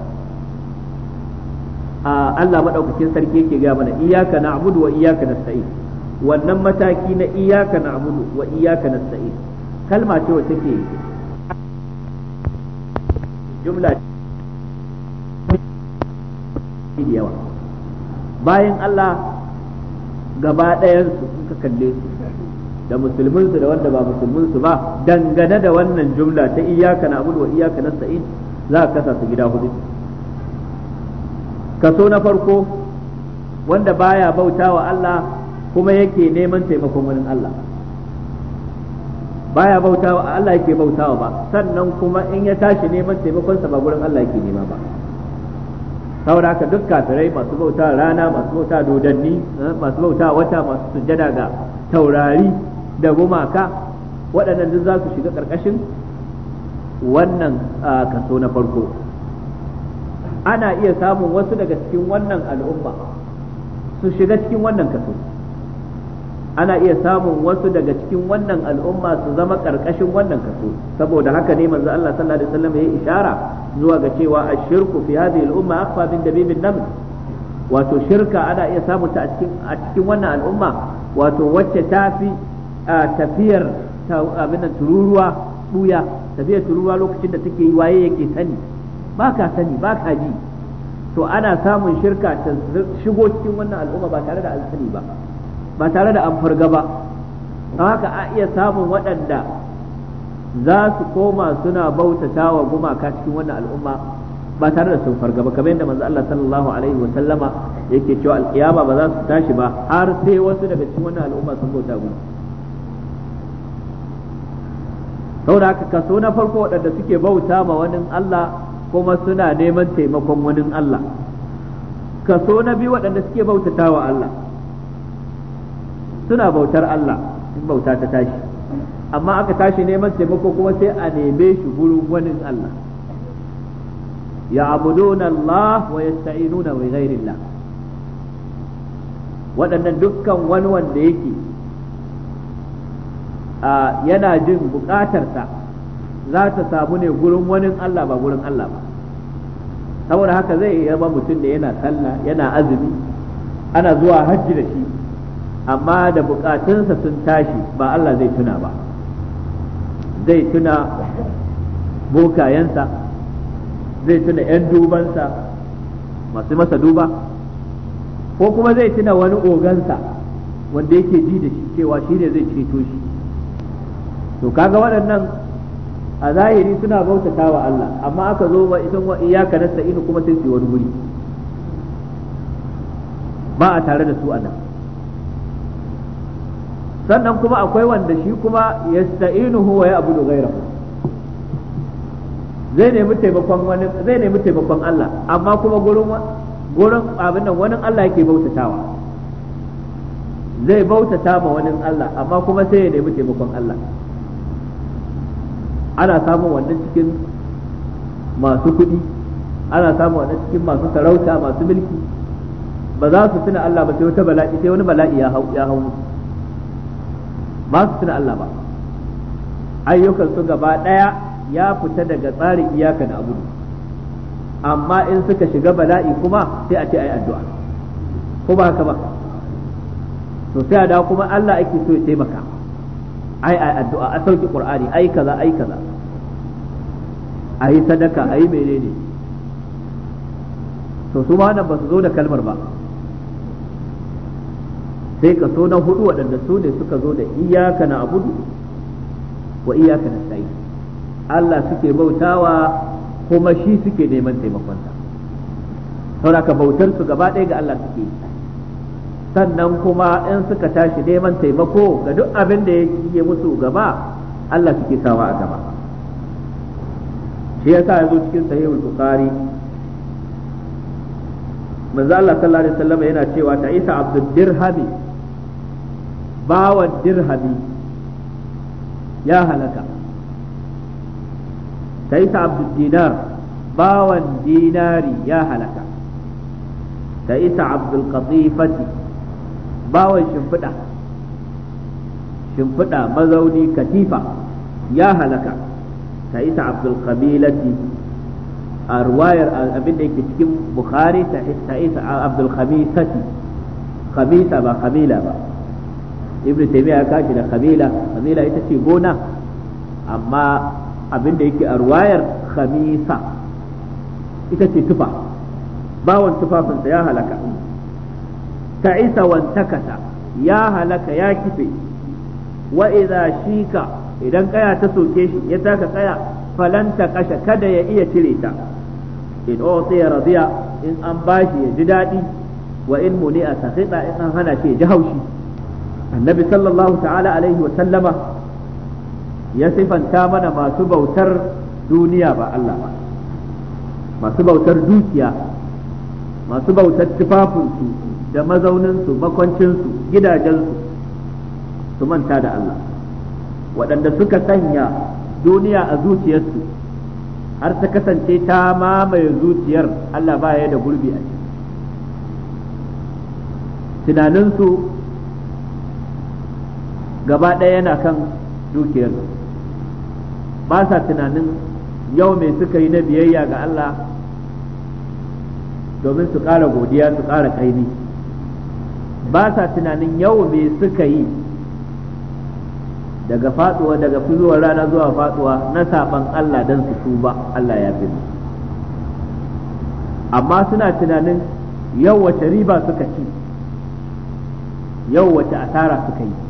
Allah madaukakin sarki yake gaya mana iyyaka na'budu wa iyyaka nasta'in. Wannan mataki na iyyaka na'budu wa iyyaka nasta'in kalma ce wacce take jumla da yawa. Bayan Allah gaba ɗayan su suka kalle su, da musulmin su da wanda ba musulmin su ba, dangane da wannan jumla ta iyyaka na'budu wa iyyaka nasta'in za ka kasa su gida hudu. Kaso na farko wanda baya bautawa Allah kuma yake neman taimakon wani Allah, baya bautawa Allah yake bautawa ba, sannan kuma in ya tashi neman taimakon sa ba gurin Allah yake nema ba. saboda haka duk kafirai masu bauta rana, masu bauta dodanni, masu bauta wata, masu sujjada ga taurari da gumaka, waɗannan duk za su shiga ƙarƙashin wannan kaso na farko. Ana iya samun wasu daga cikin wannan al'umma su shiga cikin wannan kaso, ana iya samun wasu daga cikin wannan al'umma su zama ƙarƙashin wannan kaso. Saboda haka ne manzo Allah sallallahu alaihi wasallam ya yi ishara zuwa ga cewa ashirku fi hadhihi al'umma akhfa min dabibin naml. Wato shirka ana iya samun ta a cikin a cikin wannan al'umma, wato wacce ta fi tafiyar abin tururuwa buya, tafiyar tururuwa lokacin da take yi waye yake sani, ba ka sani ba ka ji. To ana samun shirka ta shigo cikin wannan al'umma ba tare da an sani ba, ba tare da an farga ba. don haka a iya samun waɗanda za su koma suna bautata wa gumaka cikin wannan al'umma ba tare da sun farga ba, kamar yadda manzo Allah sallallahu alaihi wa sallama yake cewa alkiyama ba za su tashi ba har sai wasu daga cikin wannan al'umma sun bauta gumaka. saboda haka kaso na farko waɗanda suke bauta ma wani Allah kuma suna neman taimakon wani Allah. Kaso na biyu waɗanda suke bautata wa Allah, suna bautar Allah in bauta ta tashi, amma aka tashi neman taimako kuma sai a neme shi gurin wani Allah. ya'buduna Allah wa yasta'inuna bi ghairillah. waɗannan dukkan wani wanda yake yana jin buƙatarsa za ta samu ne gurin wani Allah ba gurin Allah ba. saboda haka zai yaba mutum da yana sallah yana azumi ana zuwa hajji da shi, amma da buƙatunsa sun tashi ba Allah zai tuna ba, zai tuna bokayensa, zai tuna 'yan dubansa masu masa duba, ko kuma zai tuna wani ogansa wanda yake ji da shi cewa shi ne zai ceto shi. to kaga waɗannan a zahiri suna bautata wa Allah, amma aka zo wa idan wa iyyaka nasta'in kuma sai su wani guri. ba a tare da su a nan. sannan kuma akwai wanda shi kuma yasta'inuhu wa ya'budu ghayrahu, zai nemi taimakon wani zai nemi taimakon Allah amma kuma gurin gurin abin nan wani Allah yake bautatawa, zai bautata ma wani Allah amma kuma sai ya nemi taimakon Allah. ana samun wannan cikin masu kuɗi, ana samun wannan cikin masu sarauta, masu mulki, ba za su tuna Allah ba sai wata bala'i sai wani bala'i ya hau ya hau ba su tuna Allah ba, ayyukan su gaba daya ya fita daga tsarin iyaka na abudu, amma in suka shiga bala'i kuma sai a ce ai addu'a, ko ba haka ba? to sai a dawo kuma Allah ake so ya taimaka, ai ai addu'a, a sauki Qur'ani, ai kaza ai kaza, ai sadaka, ai menene. to su ma nan ba su zo da kalmar ba, sai ka so na hudu waɗanda su ne suka zo da iyaka na abudu wa iyaka na sa'i, Allah suke bautawa kuma shi suke neman taimakonsa, saboda bautar su gaba ɗaya ga Allah suke yi. sannan kuma in suka tashi neman taimako ga duk abin da yake musu gaba, Allah suke sawa a gaba. shi yasa yazo cikin sahihul bukhari manzo Allah sallallahu alaihi wasallam yana cewa ta isa abdul dirhami, bawan dirhami ya halaka, ta isa abdul dinar, bawan dinari ya halaka, ta isa abdul qatifati, bawan shimfiɗa shimfiɗa mazauni katifa ya halaka, ta isa abdul khamilati, a ruwayar abin da yake cikin bukhari ta isa abdul khamisati, khamisa ba khamila ba, ibnu taymiya ya kashi da khamila, khamila ita ce gona, amma abin da yake a ruwayar khamisa ita ce tufa, bawan tufafinsa ya halaka. ta isa wantakata, ya halaka ya kife, wa idza shika, idan kaya ta soke shi ya taka kaya falanta kasha, kada ya iya cire ta, in utiya radiya, in an bashi ya ji daɗi, wa in muni'a sakhita, in an hana shi ya ji haushi. annabi sallallahu ta'ala alaihi wa sallama ya sifanta mana masu bautar duniya ba Allah ba, masu bautar dukiya, masu bautar tufafinsu da mazauninsu, makwancinsu, gidajensu, su manta da Allah, waɗanda suka sanya duniya a zuciyarsu har ta kasance ta mamaye zuciyar, Allah ba ya da gurbi a ciki. Tunaninsu gaba ɗaya yana kan dukiyarsu, ba sa tunanin yau me suka yi na biyayya ga Allah domin su ƙara godiya, su ƙara ƙaimi, ba sa tunanin yau me suka yi daga faduwa daga fitowar rana zuwa faduwa na saban Allah dan su tuba, Allah ya fi. amma suna tunanin yau wace riba suka ci, yau wace asara suka yi.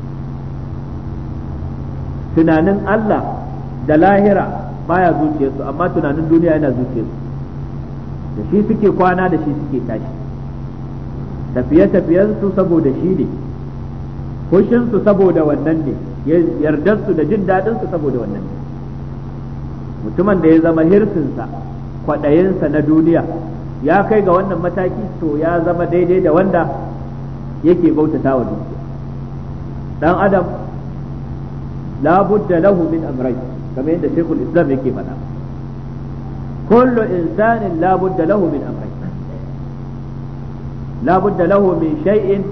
tunanin Allah da lahira baya zuciyarsu, amma tunanin duniya yana zuciyarsu, da shi suke kwana, da shi suke tashi. tafiye-tafiyensu saboda shi ne, hushinsu saboda wannan ne, yardarsu da jin daɗinsu saboda wannan ne. mutumin da ya zama hirsinsa, kwaɗayinsa na duniya ya kai ga wannan mataki, to ya zama daidai da wanda yake bautata wa dukiya. dan adam la budda lahu min amrayn, kamar yadda shaykhul islam yake faɗa, kullu insanin la budda lahu min amrayn, لا بد له من شيء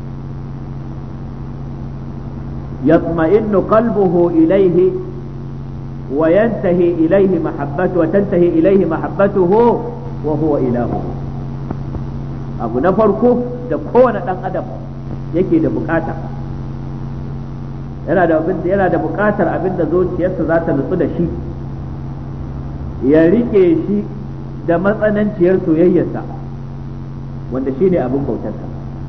يطمئن قلبه إليه وينتهي إليه محبته وتنتهي إليه محبته وهو إلهه. abu na farko da kowane ɗan adam yake da bukata, yana da yana da bukatar abin da zuciyarsa za ta nutsu da shi, ya rike shi da matsananciyar soyayyarsa, wanda shi ne abin bautarsa.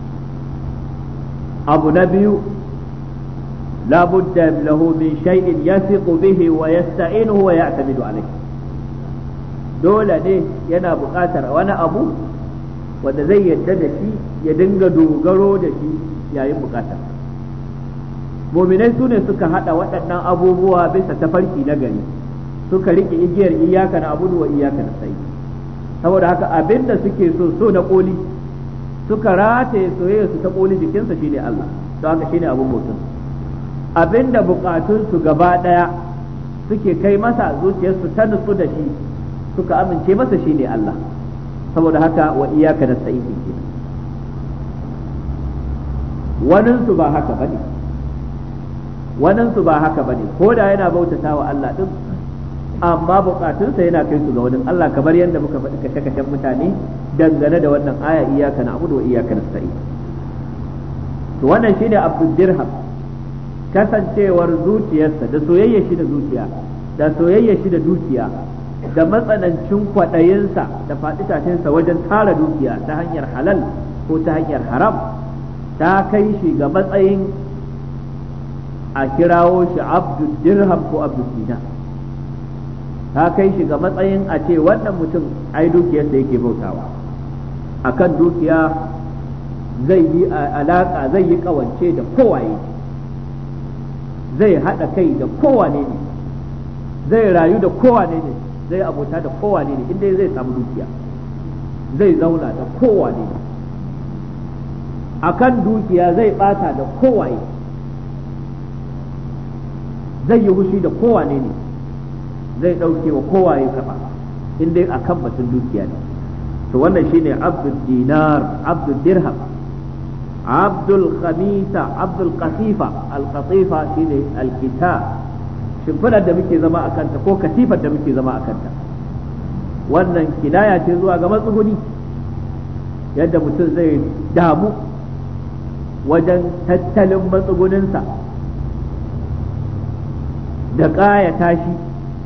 abu na biyu, labudda lahu min shay'in yasiqu bihi wa yasta'inuhu wa ya'tamidu alayhi, dole ne yana buƙatar wani abu wanda zai yadda da shi ya dinga dogaro da shi yayin bukata. Muminai su ne suka hada waɗannan abubuwa bisa tafarki na gari, suka rike igiyar iyaka na abudu wa iyaka na sai. Saboda haka abinda suke so so na koli suka rataye soyayya su ta koli jikinsa shine Allah, don haka shine abun mutum. Abinda bukatun su gaba daya suke kai masa, zuciyarsu ta nutsu da shi, suka amince masa shine Allah. Saboda haka wa iyaka na sai kenan. Wanin su ba haka bane. Wanin su ba haka bane. Ko da yana bautata wa Allah din, amma bukatunsa yana kai su ga wani Allah, kamar yadda muka faɗi kashe-kashen mutane dangane da wannan aya iyaka na abudu wa iyaka nasta'in. To wannan shine abdul dirham, kasancewar zuciyarsa da soyayya shi da zuciya da soyayya shi da dukiya da matsanancin kwaɗayinsa da faɗi tashinsa wajen tara dukiya ta hanyar halal ko ta hanyar haram, ta kai shi ga matsayin a kirawo shi abdul dirham ko abdul dinar. Ta kai shi ga matsayin a ce wannan mutum ai dukiyarsa yake bautawa, akan dukiya zai yi alaka, zai yi kawance da kowaye, zai haɗa kai da kowane ne, zai rayu da kowane ne, zai abota da kowane ne, inda zai samu dukiya zai zauna da kowane ne, akan dukiya zai bata da kowaye, zai yi hushi da kowane ne, zai ɗauke wa kowaye kafa in dai akan batun dukiya ne. To wannan shine abdul dinar, abdul dirham, abdul khamisa, abdul qatifa. Al qatifa shine al kita, shimfidar da muke zama a kanta ko katifar da muke zama a kanta. Wannan kinaya ce zuwa ga matsuguni, yadda mutum zai damu wajen tattalin matsuguninsa da ƙayata shi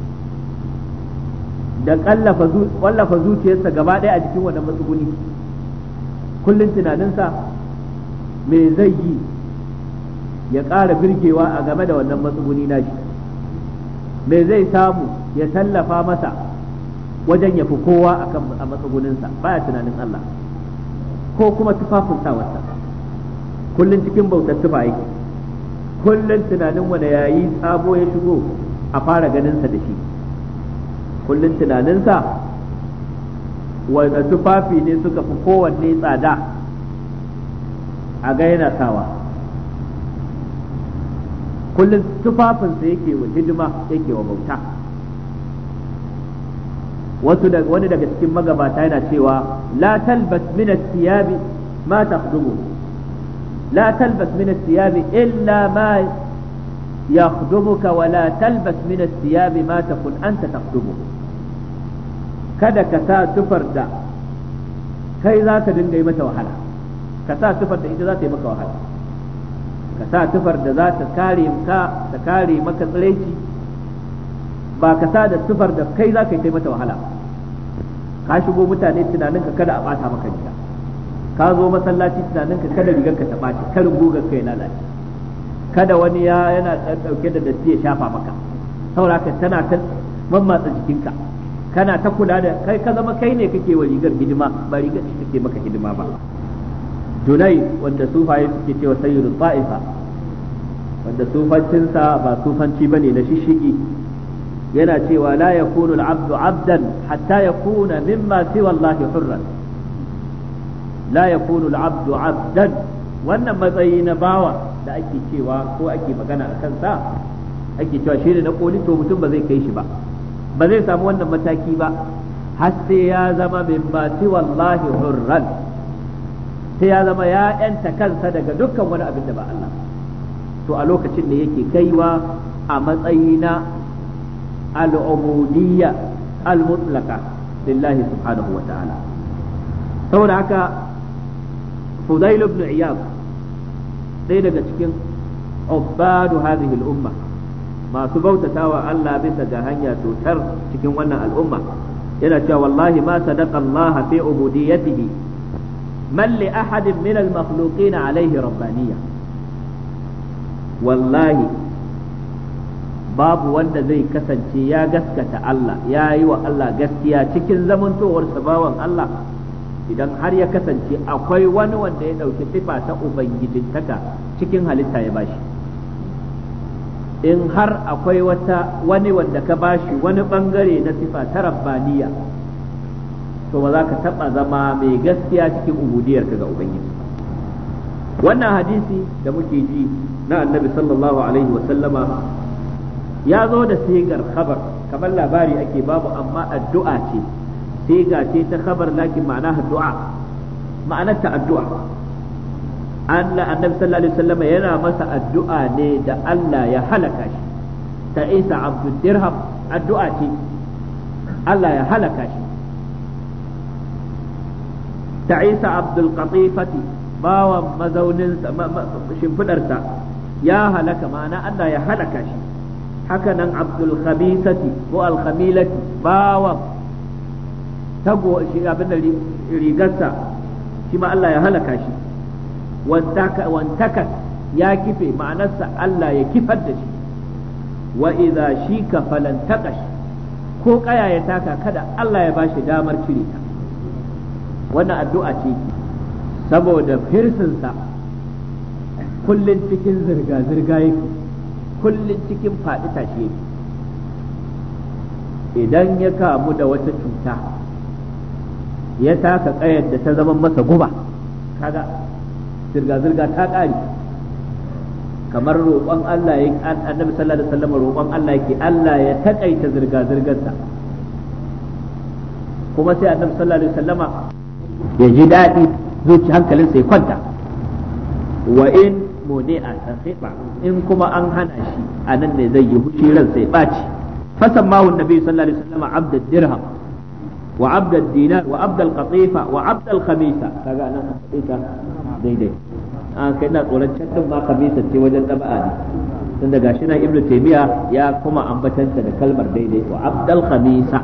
da ƙwallafa zuciyarsa gaba ɗaya a jikin wannan matsuguni. Kullum tunaninsa me zai yi ya ƙara birgewa a game da wannan matsuguni nashi, me zai samu ya tallafa masa wajen ya fi kowa a matsuguninsa, baya tunanin Allah ko kuma tufafin sawarsa. Kullum cikin bautar tufa yake, kullum tunanin wanda yayi sabo ya shigo a fara ganinsa da shi, kullum tunaninsa wanda tufafi ne suka fi kowanne tsada a ga yana sawa, kullum tufafinsa yake wa hidima, yake wa bauta. wasu da wani daga cikin magabata yana cewa la talbas min as-siyabi ma takhdumu, la talbas min as-siyabi illa ma yakhdumuka wa la talbas min as-siyabi ma takun anta takhdumu. Kada ka sa tufar da kai za ka dinga yi mata wahala, ka sa tufar da ita za ta yi maka wahala, ka sa tufar da za ta kare ka, ta kare maka tsiraici, ba ka sa da tufar da kai za ka yi mata wahala. Ka shigo mutane tunaninka kada a bata maka riga, ka zo masallaci tunaninka kada rigar ka ta ɓaci, karin gugar ka ya lalace, kada wani ya yana ɗauke da datti ya shafa maka, saboda ka tana ta mammatsa jikinka, kana ta kula da kai, ka zama kai ne kake wa rigar hidima ba rigar ce kake maka hidima ba. Junai wanda sufaye suke cewa sayyidu ta'ifa, wanda sufancinsa ba sufanci bane na shishigi, yana cewa la yakunu al-abdu abdan hatta yakuna mimma siwa Allah hurran. La yakunu al-abdu abdan, wannan matsayi na bawa da ake cewa ko ake magana a kansa, ake cewa shi ne na koli, to mutum ba zai kai shi ba, ba zai samu wannan mataki ba har sai ya zama mimma siwa Allah hurran, sai ya zama ya yanta kansa daga dukkan wani abin da ba Allah. To a lokacin da yake kaiwa a matsayi na al'ubudiyya al-mutlaqa lillahi subhanahu wa ta'ala. Saboda haka Fudail ibn Iyad, ɗaya daga cikin ubbadu hadhihi al-umma, masu bautatawa Allah bisa ga hanya tutar cikin wannan al'umma, yana cewa wallahi ma sadaqa Allah fi ubudiyyatihi man li ahadin min al-makhluqin alayhi rabbaniyya. Wallahi babu wanda zai kasance ya gaskata Allah, ya yi wa Allah gaskiya cikin zamantowar bawan Allah, idan har ya kasance akwai wani wanda ya ɗauki sifa ta ubangijintaka cikin halitta ya bashi, in har akwai wata wani wanda ka bashi wani bangare na sifa ta rabbaniya, to ba za ka taɓa zama mai gaskiya cikin ubudiyarka ga ubangiji. Wannan hadisi da muke ji na annabi sallallahu alaihi wa sallama ya zo da sigar khabar, kamar labari ake babu amma addu'a ce, siga ce ta khabar lakin ma'ana addu'a, ma'anar ta addu'a. Allah annabi sallallahu alaihi wasallam yana masa addu'a ne da Allah ya halaka shi. Ta Isa abdul dirham addu'a ce Allah ya halaka shi. Ta Isa abdul qatifati bawan mazaunin shimfidarsa ya halaka, ma'ana Allah ya halaka shi. Haka nan abdul khabisati ko al khamilati bawan tago shi abin da rigarsa shi ma Allah ya halaka shi. wantakas ya kife, ma'anarsa Allah ya kifar da shi. Wa idza shika falantaqash, ko kaya ya taka kada Allah ya bashi damar cire ta. Wannan addu'a ce saboda hirsinsa kullun cikin zirga zirga yake, kullun cikin faɗi tashi yake. Idan ya kamu da wata cuta ya taka kayar da ta zama masa guba, kaga zirga-zirga ta ƙari, kamar roƙon Allah ya annabi sallallahu alaihi wasallam roƙon Allah yake Allah ya taƙaita zirga-zirgarsa, kuma sai annabi sallallahu alaihi wasallama ya ji daɗi, zuci hankalinsa ya kwanta. Wa in mudi'a tasifa, in kuma an hana shi a nan ne zai yi hushi ransa ya ɓaci. fasammahu annabi sallallahu alaihi wasallama abdad dirham wa abdad dinar wa abdal qatifa wa abdal khamisa, kaga nan ita daidai an kai na tsoron can din ma kamisa ce wajen daba'a ne, tun daga shi nan ibnu taymiya ya kuma ambatanta da kalmar daidai wa abdal khamisa.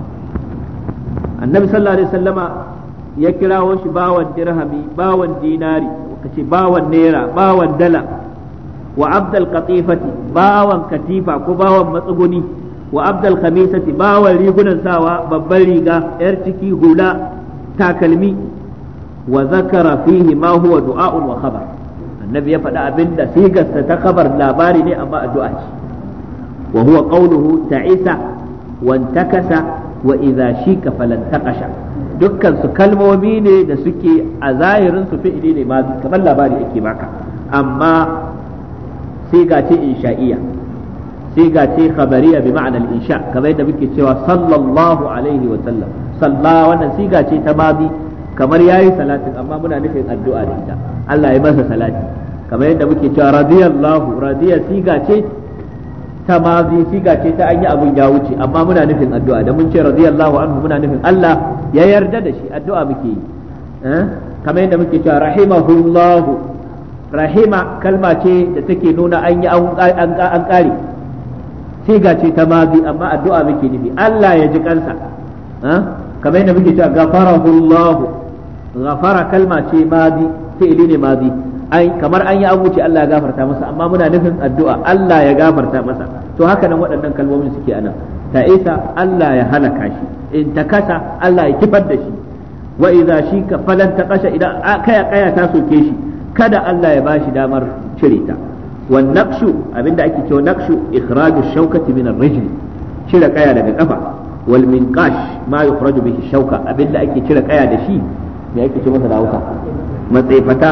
Annabi sallallahu alaihi wasallama ya kirawo shi bawan dirhami, bawan dinari, kace bawan naira, bawan dala, wa abdal qatifati bawan katifa ko bawan matsuguni, wa abdal khamisati bawan rigunan sawa, babban riga, yar ciki, hula, takalmi. Wa zakara fihi ma huwa du'a'un wa khabar, annabi ya faɗa abinda sigarsa ta khabar labari ne amma addu'a ce. Wa huwa qawluhu ta'isa wa intakasa wa idza shika falantaqasha, dukkan su kalmomi ne da suke a zahirin su fi'ili ne ma kamar labari ake baka, amma siga ce insha'iyya, siga ce khabariya bi ma'ana al-insha, kamar yadda muke cewa sallallahu alaihi wa sallam. Salla wannan siga ce ta mazi, kamar yayi salatin amma muna nufin addu'a da ita, Allah ya masa salati. Kamar yadda muke cewa radiyallahu, radiya siga ce ta mazi, siga ce ta an yi abun ya wuce amma muna nufin addu'a, da mun ce radiyallahu anhu muna nufin Allah ya yarda da shi, addu'a muke yi. Kamar yadda muke cewa rahimahullahu, rahima kalma ce da take nuna an yi an kare, siga ce ta mazi amma addu'a muke nufi, Allah ya ji kansa. Kamar yadda muke cewa gafarahullahu, ghafara kalma ce madi, fi'ili ne madi, ai kamar an yi abuci Allah ya gafarta masa amma muna nufin addu'a Allah ya gafarta masa. To haka nan waɗannan kalmomin suke anan. Ta'isa Allah ya halaka shi, in takasa Allah ya kifar da shi, wa idza shika falan taqasha, idan kaya kaya ta soke shi kada Allah ya bashi damar cire ta. Wan naqshu, abinda ake cewa naqshu ikhraju shawkati min ar-rijl, cire kaya daga kafa. Wal minqash ma yukhraju bihi shawka, abinda ake cire kaya da shi me ake ce masa da Hausa, matsaifata,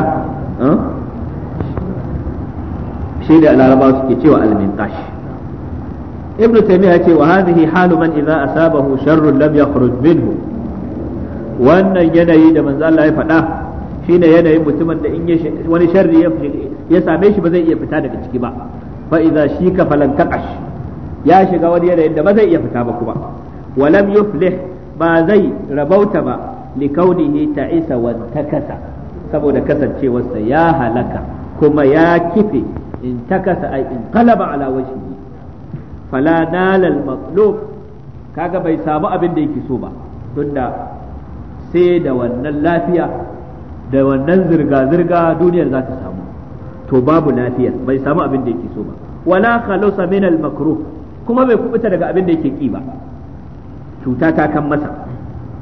shi da Larabawa suke cewa al minqash. Ibn Taymiyyah ce wa hadhihi halu man idza asabahu sharrun lam yakhruj minhu, wannan yanayi da manzo Allah ya faɗa shine yanayin mutumin da in wani sharri ya same shi ba zai iya fita daga ciki ba. Fa idza shika falan taqash, ya shiga wani yanayin da ba zai iya fita ba kuma. Walam yuflih, ba zai rabauta ba, likaunihi ta'isa wa takasa, saboda kasancewarsa ya halaka kuma ya kife, in takasa ay in qalaba ala wajhihi fala nala al-matlub, kaga bai samu abin da yake so ba, tunda sai da wannan lafiya da wannan zirga-zirga duniyar za ta samu, to babu lafiyar bai samu abin da yake so ba. Wala khalusa min al-makruh, kuma bai kubuta daga abin da yake ki ba, cuta ta kan masa,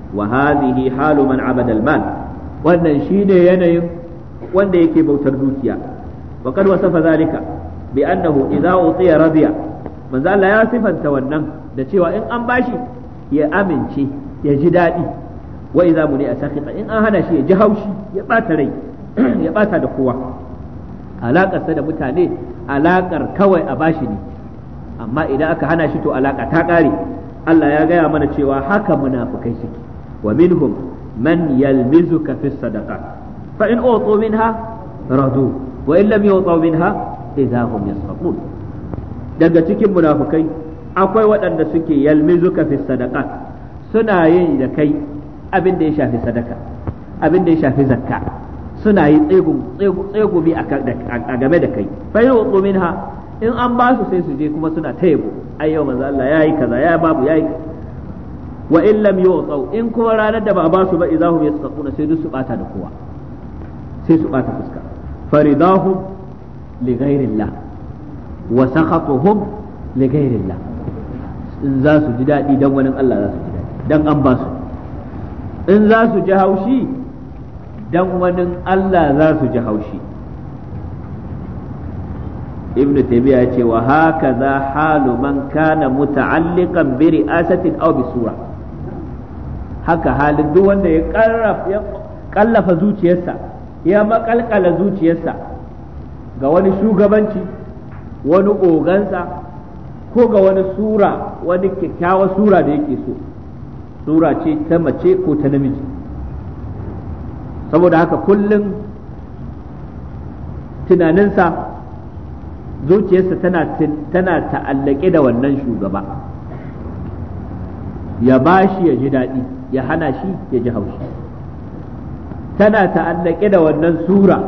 wa hadhihi halu man abada al-mal wannan shine yanayin wanda yake bautar dukiya wa kad wasafa zalika bi annahu idza utiya radiya manzo Allah ya sifanta wannan da cewa in an bashi ya amince ya ji daɗi wa idza muni asakhita in an hana shi ya ji haushi ya bata rai ya bata da kowa alaƙarsa da mutane alaƙar kawai a bashi ne amma idan aka hana shi to alaƙa ta ƙare Allah ya gaya mana cewa haka munafukai suke wa minhum man yalmizuka fi sadaqat fa in utu minha radu wa in lam yutu minha idza hum yasfaqun daga cikin munafukai akwai waɗanda suke yalmizuka fi sadaqat suna yin da kai abin da ya shafi sadaka abin da ya shafi zakka suna yi tsegumi a game da kai fa yi wa minha in an ba su sai su je kuma suna ta yabo ai yau manzo Allah yayi kaza ya babu yayi wa in lam yu'tau in kuma ranar da ba a ba su ba idahum yasquna sai duk su bata da kowa sai su bata fuska faridahum li ghairillah wa sakhatuhum li ghairillah in za su ji dadi dan wani Allah za su ji dadi dan an ba su in za su ji haushi dan wani Allah za su ji haushi ibn taymiya ce wa hakaza halu man kana muta'alliqan bi ri'asatin aw bi sura haka halin duk wanda ya karrafa ya kallafa zuciyarsa ya makalkala zuciyarsa ga wani shugabanci wani ogansa ko ga wani sura wani kyakkyawar sura da yake so sura ce ta mace ko ta namiji saboda haka kullum tunaninsa zuciyarsa tana tana ta'allake da wannan shugaba ya bashi ya ji daɗi ya hana shi ya ji haushi tana ta'allake da wannan sura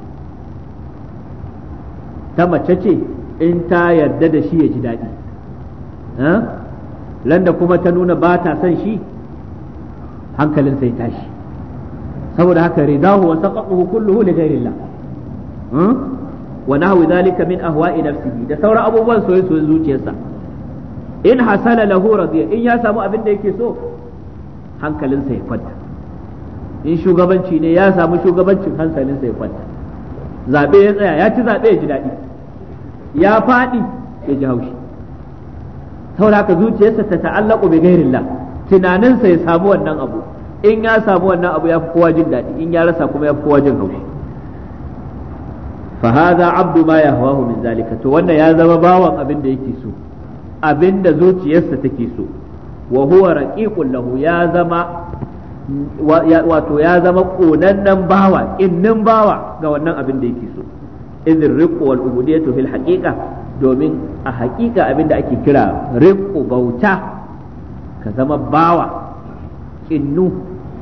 ta mace ce in ta yarda da shi ya ji daɗi landa kuma ta nuna ba ta son shi hankalin sai tashi saboda haka ridahu wa saqahu kulluhu li ghayrillah wa nahwi dhalika min ahwa'i nafsihi da sauran abubuwan soyayyen zuciyarsa in hasala lahu radiya in ya samu abin da yake so hankalinsa ya kwanta in shugabanci ne ya samu shugabancin hankalinsa ya kwanta zabe ya tsaya ya ci zabe ya ji daɗi ya faɗi ya ji haushi saboda haka zuciyarsa ta ta'allaqu bi ghayrillah tunaninsa ya samu wannan abu in ya samu wannan abu ya fi kowa jin daɗi in ya rasa kuma ya fi kowa jin haushi fa hadha abdu ma yahwahu min zalika to wannan ya zama bawan abin da yake so abin da zuciyarsa take so wa huwa raqiqun lahu ya zama wato ya zama konannen bawa innin bawa ga wannan abin da yake so idh riqu wal ubudiyatu fil haqiqa domin a haƙiƙa abin da ake kira riqu bauta ka zama bawa innu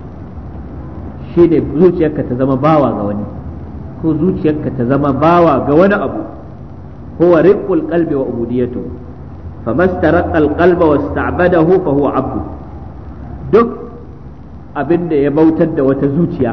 shine zuciyarka ta zama bawa ga wani ko zuciyarka ta zama bawa ga wani abu huwa riqul qalbi wa ubudiyatu famastaraqa alqalba wasta'badahu fa huwa abdu duk abinda ya bautar da wata zuciya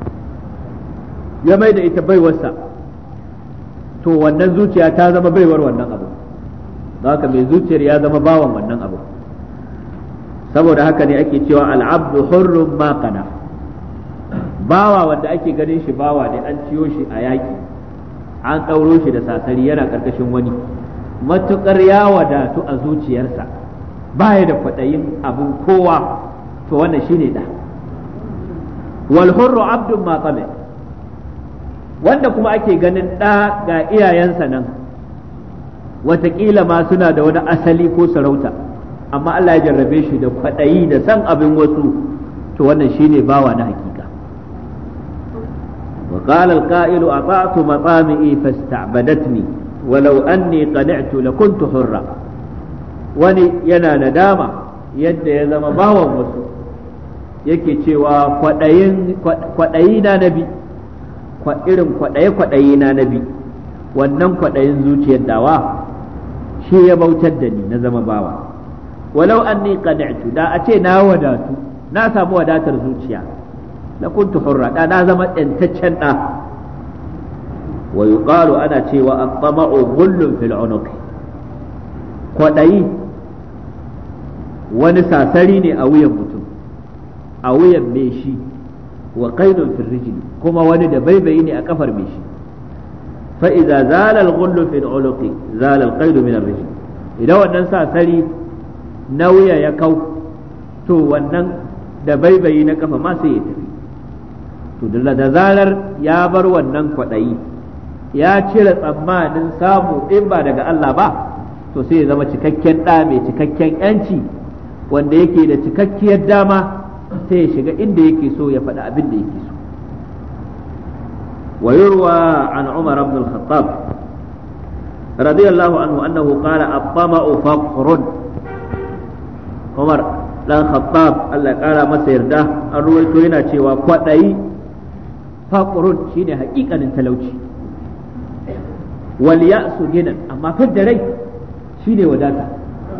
ya mai da ita baiwarsa to wannan zuciya ta zama baiwar wannan abu haka mai zuciyar ya zama bawan wannan abu saboda haka ne ake cewa al'abdu hurrun ma qana bawa wanda ake ganin shi bawa ne an ciyo shi a yaki an ɗauro shi da sasari yana ƙarƙashin wani matuƙar ya wadatu a zuciyarsa baya da kwaɗayin abin kowa to wannan shine da wal hurru abdun ma qama wanda kuma ake ganin ɗa ga iyayensa nan wataƙila ma suna da wani asali ko sarauta amma Allah ya jarrabe shi da kwaɗayi da san abin wasu to wannan shine bawa na hakika wa qala al-qa'ilu ata'tu matami'i fasta'badatni walau anni qana'tu lakuntu hurra wani yana nadama yadda ya zama bawan wasu yake cewa kwaɗayin kwaɗayi na nabi irin kwaɗaye kwaɗayi na nabi wannan kwaɗayin zuciyar dawa shi ya bautar da ni na zama bawa walau anni qana'tu da a ce na wadatu na samu wadatar zuciya la kuntu hurra da na zama yantaccen da wa yuqalu ana cewa at-tama'u ghullun fil unuq kwadayi wani sasari ne a wuyan mutum a wuyan mai shi wa qaidun fil rijli kuma wani da baibayi ne a kafar mai shi fa idza zala al-ghullu fil uluqi zala al-qaid min ar-rijl idan wannan sasari na wuya ya kau to wannan da baibayi na kafa ma sai ya tafi to da zarar ya bar wannan kwaɗayi ya cire tsammanin samu in ba daga Allah ba to sai ya zama cikakken ɗa mai cikakken yanci wanda yake da cikakkiyar dama sai ya shiga inda yake so ya faɗi abin da yake so wa yurwa an Umar ibn al-Khattab radiyallahu anhu annahu qala at-tama'u faqrun Umar dan Khattab Allah ya kara masa yarda an ruwaito yana cewa kwaɗayi faqrun shine haƙiƙanin talauci wal ya'su ginan amma fidda rai shine wadata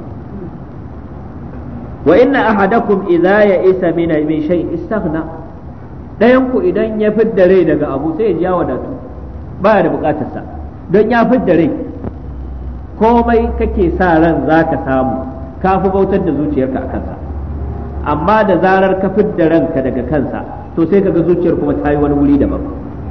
wa inna ahadakum idza ya'isa min min shay istaghna dayan ku idan ya fidda rai daga abu sai ya wadatu baya da bukatar sa don ya fidda rai komai kake sa ran zaka samu ka fi bautar da zuciyarka akan sa amma da zarar ka fidda ranka daga kansa to sai kaga zuciyar kuma ta yi wani wuri daban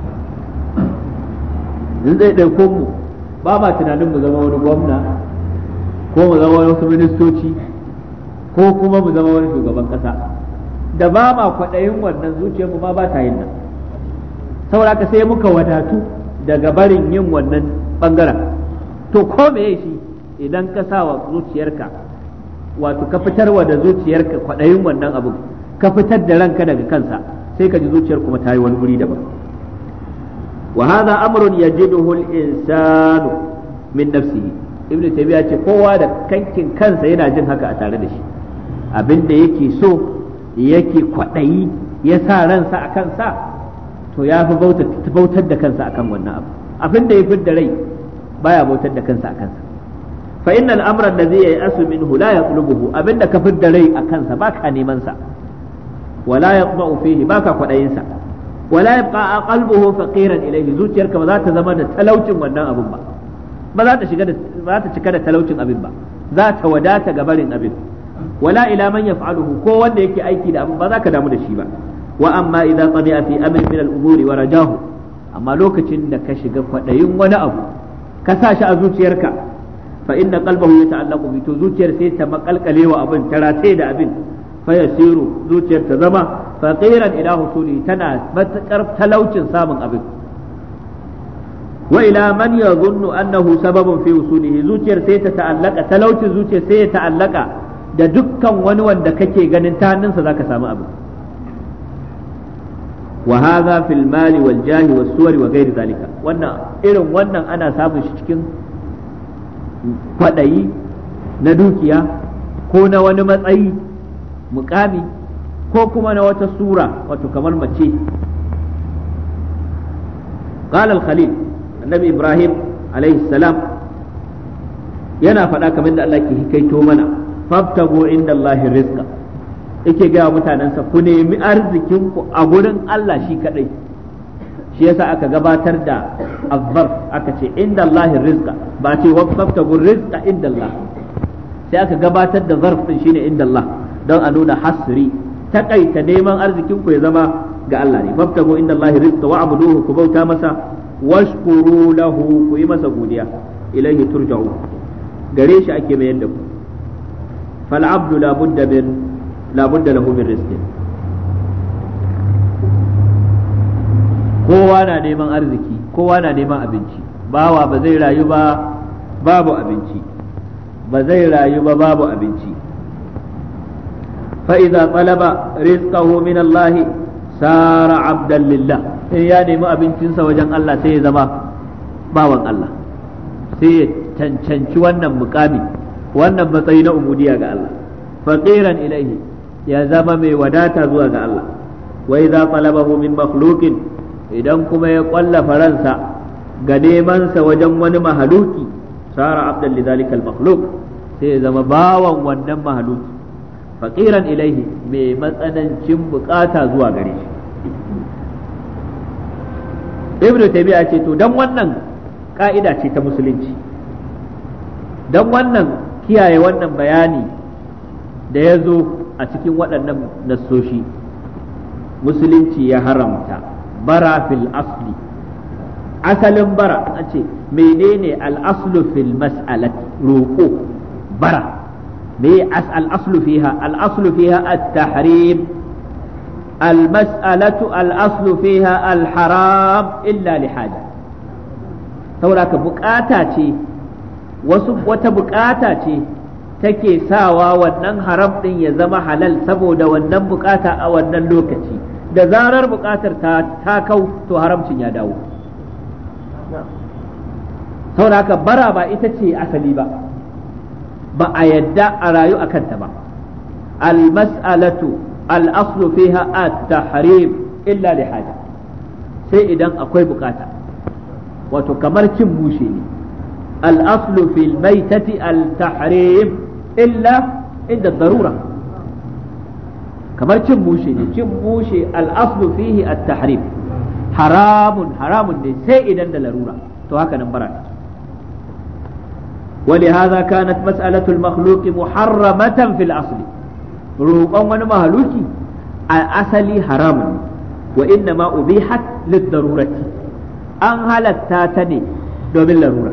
in zai ɗauko mu ba ma tunanin mu zama wani gwamna ko mu zama wasu ministoci ko kuma mu zama wani shugaban ƙasa da ba ma kwaɗayin wannan zuciyar mu ma ba ta yin nan saboda haka sai muka wadatu daga barin yin wannan bangaren to ko me shi idan ka sa wa zuciyarka wato ka fitarwa da zuciyarka kwaɗayin wannan abu ka fitar da ranka daga kansa sai ka ji zuciyar kuma ta yi wani wuri daban wa hadha amrun yajiduhu al-insanu min nafsihi ibnu taymiya ce kowa da kankin kansa yana jin haka a tare da shi abinda yake so yake kwaɗayi ya sa ransa a kansa to ya fi bautar da kansa akan wannan abu abinda ya fidda rai baya bautar da kansa a kansa fa innal amra alladhi ya'asu minhu la yatlubuhu abinda ka fidda rai a kansa baka neman sa wala yaqba'u fihi baka kwadayin sa wala yabqa qalbuhu faqiran ilayhi zuciyarka ba za ta zama da talaucin wannan abin ba ba za ta shiga da ba ta cika da talaucin abin ba za ta wadata ga barin abin wala ila man yaf'aluhu ko wanda yake aiki da abin ba za ka damu da shi ba wa amma idza tabi'a fi amrin min al-umuri wa rajahu amma lokacin da ka shiga kwadayin wani abu ka sa shi a zuciyarka fa inna qalbahu yata'allaqu bi to zuciyar sai ta makalkalewa abin ta rataye da abin fa yasiru zuciyar ta zama faqiran ila husuli tana matakar talaucin samun abin wa ila man yadhunnu annahu sababun fi wusulihi zuciyar sai ta ta'allaka talaucin zuciyar sai ya ta'allaka da dukkan wani wanda kake ganin ta hannunsa zaka samu abin wa hadha fil mali wal jahi was suwari wa ghairi zalika wannan irin wannan ana samun shi cikin kwadayi na dukiya ko na wani matsayi mukami ko kuma na wata sura wato kamar mace qala al khalil annabi ibrahim alaihi salam yana faɗa kamar da Allah ke hikaito mana fabtagu inda allahi rizqa yake ga mutanensa ku nemi arzikin ku a gurin Allah shi kadai shi yasa aka gabatar da azzarf aka ce inda allahi rizqa ba ce fabtagu rizqa inda Allah sai aka gabatar da zarf din shine inda Allah don a nuna hasri takaita neman arzikin ku ya zama ga Allah ne fabtagu inda allahi rizqa wa'buduhu ku bauta masa washkuru lahu ku yi masa godiya ilaihi turja'u gare shi ake mayar da ku fal abdu la budda min la budda lahu min rizqin kowa na neman arziki kowa na neman abinci bawa ba zai rayu ba babu abinci ba zai rayu ba babu abinci fa idza talaba rizqahu min Allah sara abdan lillah in ya nemi abincinsa wajen Allah sai ya zama bawan Allah sai ya cancanci wannan mukami wannan matsayi na ubudiya ga Allah faqiran ilaihi ya zama mai wadata zuwa ga Allah wa idza talabahu min makhluqin idan kuma ya kwallafa ransa ga neman sa wajen wani mahaluki sara abdan lidhalika al-makhluq sai ya zama bawan wannan mahaluki faqiran ilaihi mai matsanancin bukata zuwa gare shi ibn taymiya ce to dan wannan ka'ida ce ta musulunci dan wannan kiyaye wannan bayani da ya zo a cikin waɗannan nassoshi musulunci ya haramta bara fil asli asalin bara a ce menene al-aslu fil mas'alati roƙo bara me al-aslu fiha al-aslu fiha at-tahrim al-mas'alatu al-aslu fiha al-haram illa li haja saboda ka bukata ce wasu wata bukata ce take sawa wannan haram din ya zama halal saboda wannan bukata a wannan lokaci da zarar bukatar ta ta kau to haramcin ya dawo saboda haka bara ba ita ce asali ba ba a yadda a rayu akan ta ba al-mas'alatu al-aslu fiha at-tahrim illa li haja sai idan akwai bukata wato kamar cin mushe ne al-aslu fil maitati al-tahrim illa inda darura kamar cin mushe ne cin mushe al-aslu fihi at-tahrim haramun haramun ne sai idan da larura to haka nan bara ولهذا كانت مسألة المخلوق محرمة في الأصل روقا ونمهلوكي الأصل حرام وإنما أبيحت للضرورة أن هلتاتني دوم اللرورة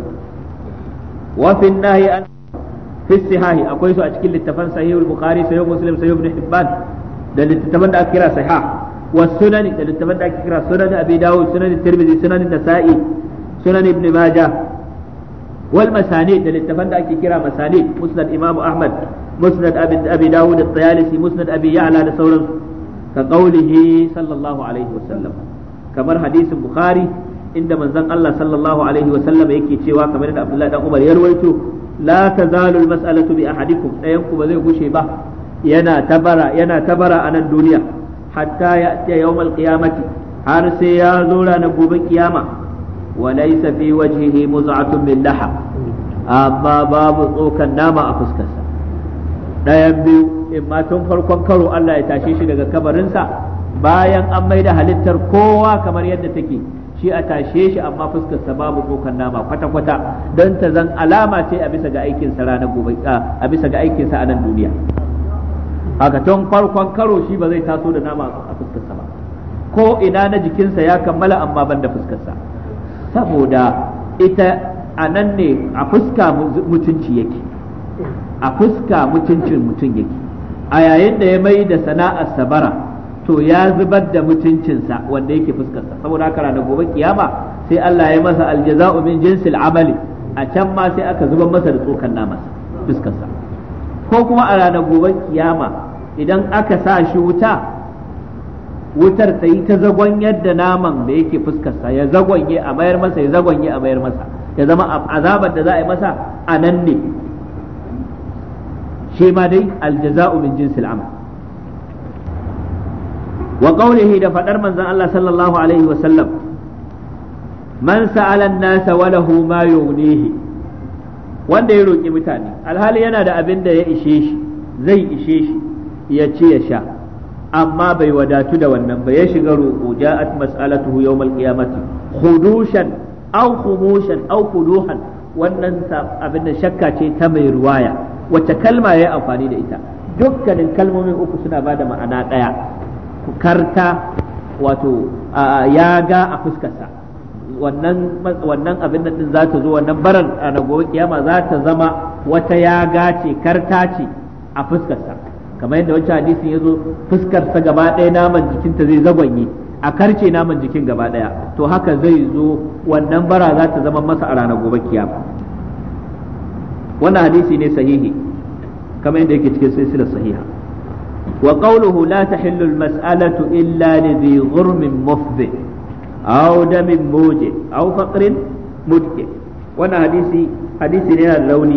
وفي النهي أن في الصحاح أقول سؤال أشكال للتفن صحيح البخاري صحيح مسلم صحيح ابن حبان ده للتفن أكرا صحاح والسنن ده للتفن أكرا سنن أبي داود سنن الترمذي سنن النسائي سنن ابن ماجه والمسانيد اللي اتفقنا أكي كرا مسانيد مسند إمام أحمد مسند أبي, أبي داود الطيالسي مسند أبي يعلى لسورة كقوله صلى الله عليه وسلم كمر حديث البخاري عند من زن الله صلى الله عليه وسلم يكي تشيوا كمر عبد الله بن عمر يرويته لا تزال المسألة بأحدكم أينكم بذي غشي با ينا تبرا ينا تبرا عن الدنيا حتى يأتي يوم القيامة حرسي يا زولا نبوب القيامة وليس في وجهه مزعة من لحم أما باب tsokan nama a fuskarsa ɗayan biyu in ma tun farkon karo Allah ya tashe shi daga kabarinsa bayan an maida halittar kowa kamar yadda take shi a tashe shi amma fuskarsa babu tsokan nama kwata-kwata don ta zan alama ce a bisa ga aikinsa ranar gobe a bisa ga aikinsa a nan duniya haka tun farkon karo shi ba zai taso da nama a fuskarsa ba ko ina na jikinsa ya kammala amma ban da fuskarsa saboda ita a nan ne a fuska mutunci yake a fuska mutuncin mutum yake a yayin da ya mai da sana'ar sabara to ya zubar da mutuncinsa wanda yake fuskarsa saboda haka ranar gobe kiyama sai Allah ya masa aljaza'u min jinsil amali a can ma sai aka zubar masa da tsokan namansa fuskarsa ko kuma a ranar gobe kiyama idan aka sa shi wuta wutar ta yi ta zagon yadda naman da yake fuskarsa ya zagonye a mayar masa ya zagonye a mayar masa ya zama azabar da za a yi masa a nan ne shi ma dai aljaza'u min jinsil amal wa qawlihi da fadar manzon Allah sallallahu alaihi wa sallam man sa'ala an-nasa wa lahu ma yughnihi wanda ya roki mutane alhali yana da abin da ya ishe shi zai ishe shi ya ci ya sha amma bai wadatu da wannan ba ya shiga roƙo ja'at mas'alatuhu yawmal qiyamati khudushan aw khumushan aw khuduhan wannan abin da shakka ce ta mai ruwaya wacce kalma yayi amfani da ita dukkanin kalmomin uku suna bada ma'ana daya karta wato ya ga a fuskarsa wannan wannan abin da din za ta zo wannan baran a gobe kiyama za ta zama wata ya ga ce karta ce a fuskarsa kamar yadda wancan hadisin ya zo fuskarsa gaba ɗaya naman jikinta zai zagwanye a karce naman jikin gaba ɗaya to haka zai zo wannan bara za ta zama masa a ranar gobe kiyama wannan hadisi ne sahihi kamar yadda yake cikin silsilar sahiha wa qawluhu la tahillu al-mas'alatu illa li dhi ghurmin mufdi aw damin muji aw faqrin mudki wannan hadisi hadisi ne da launi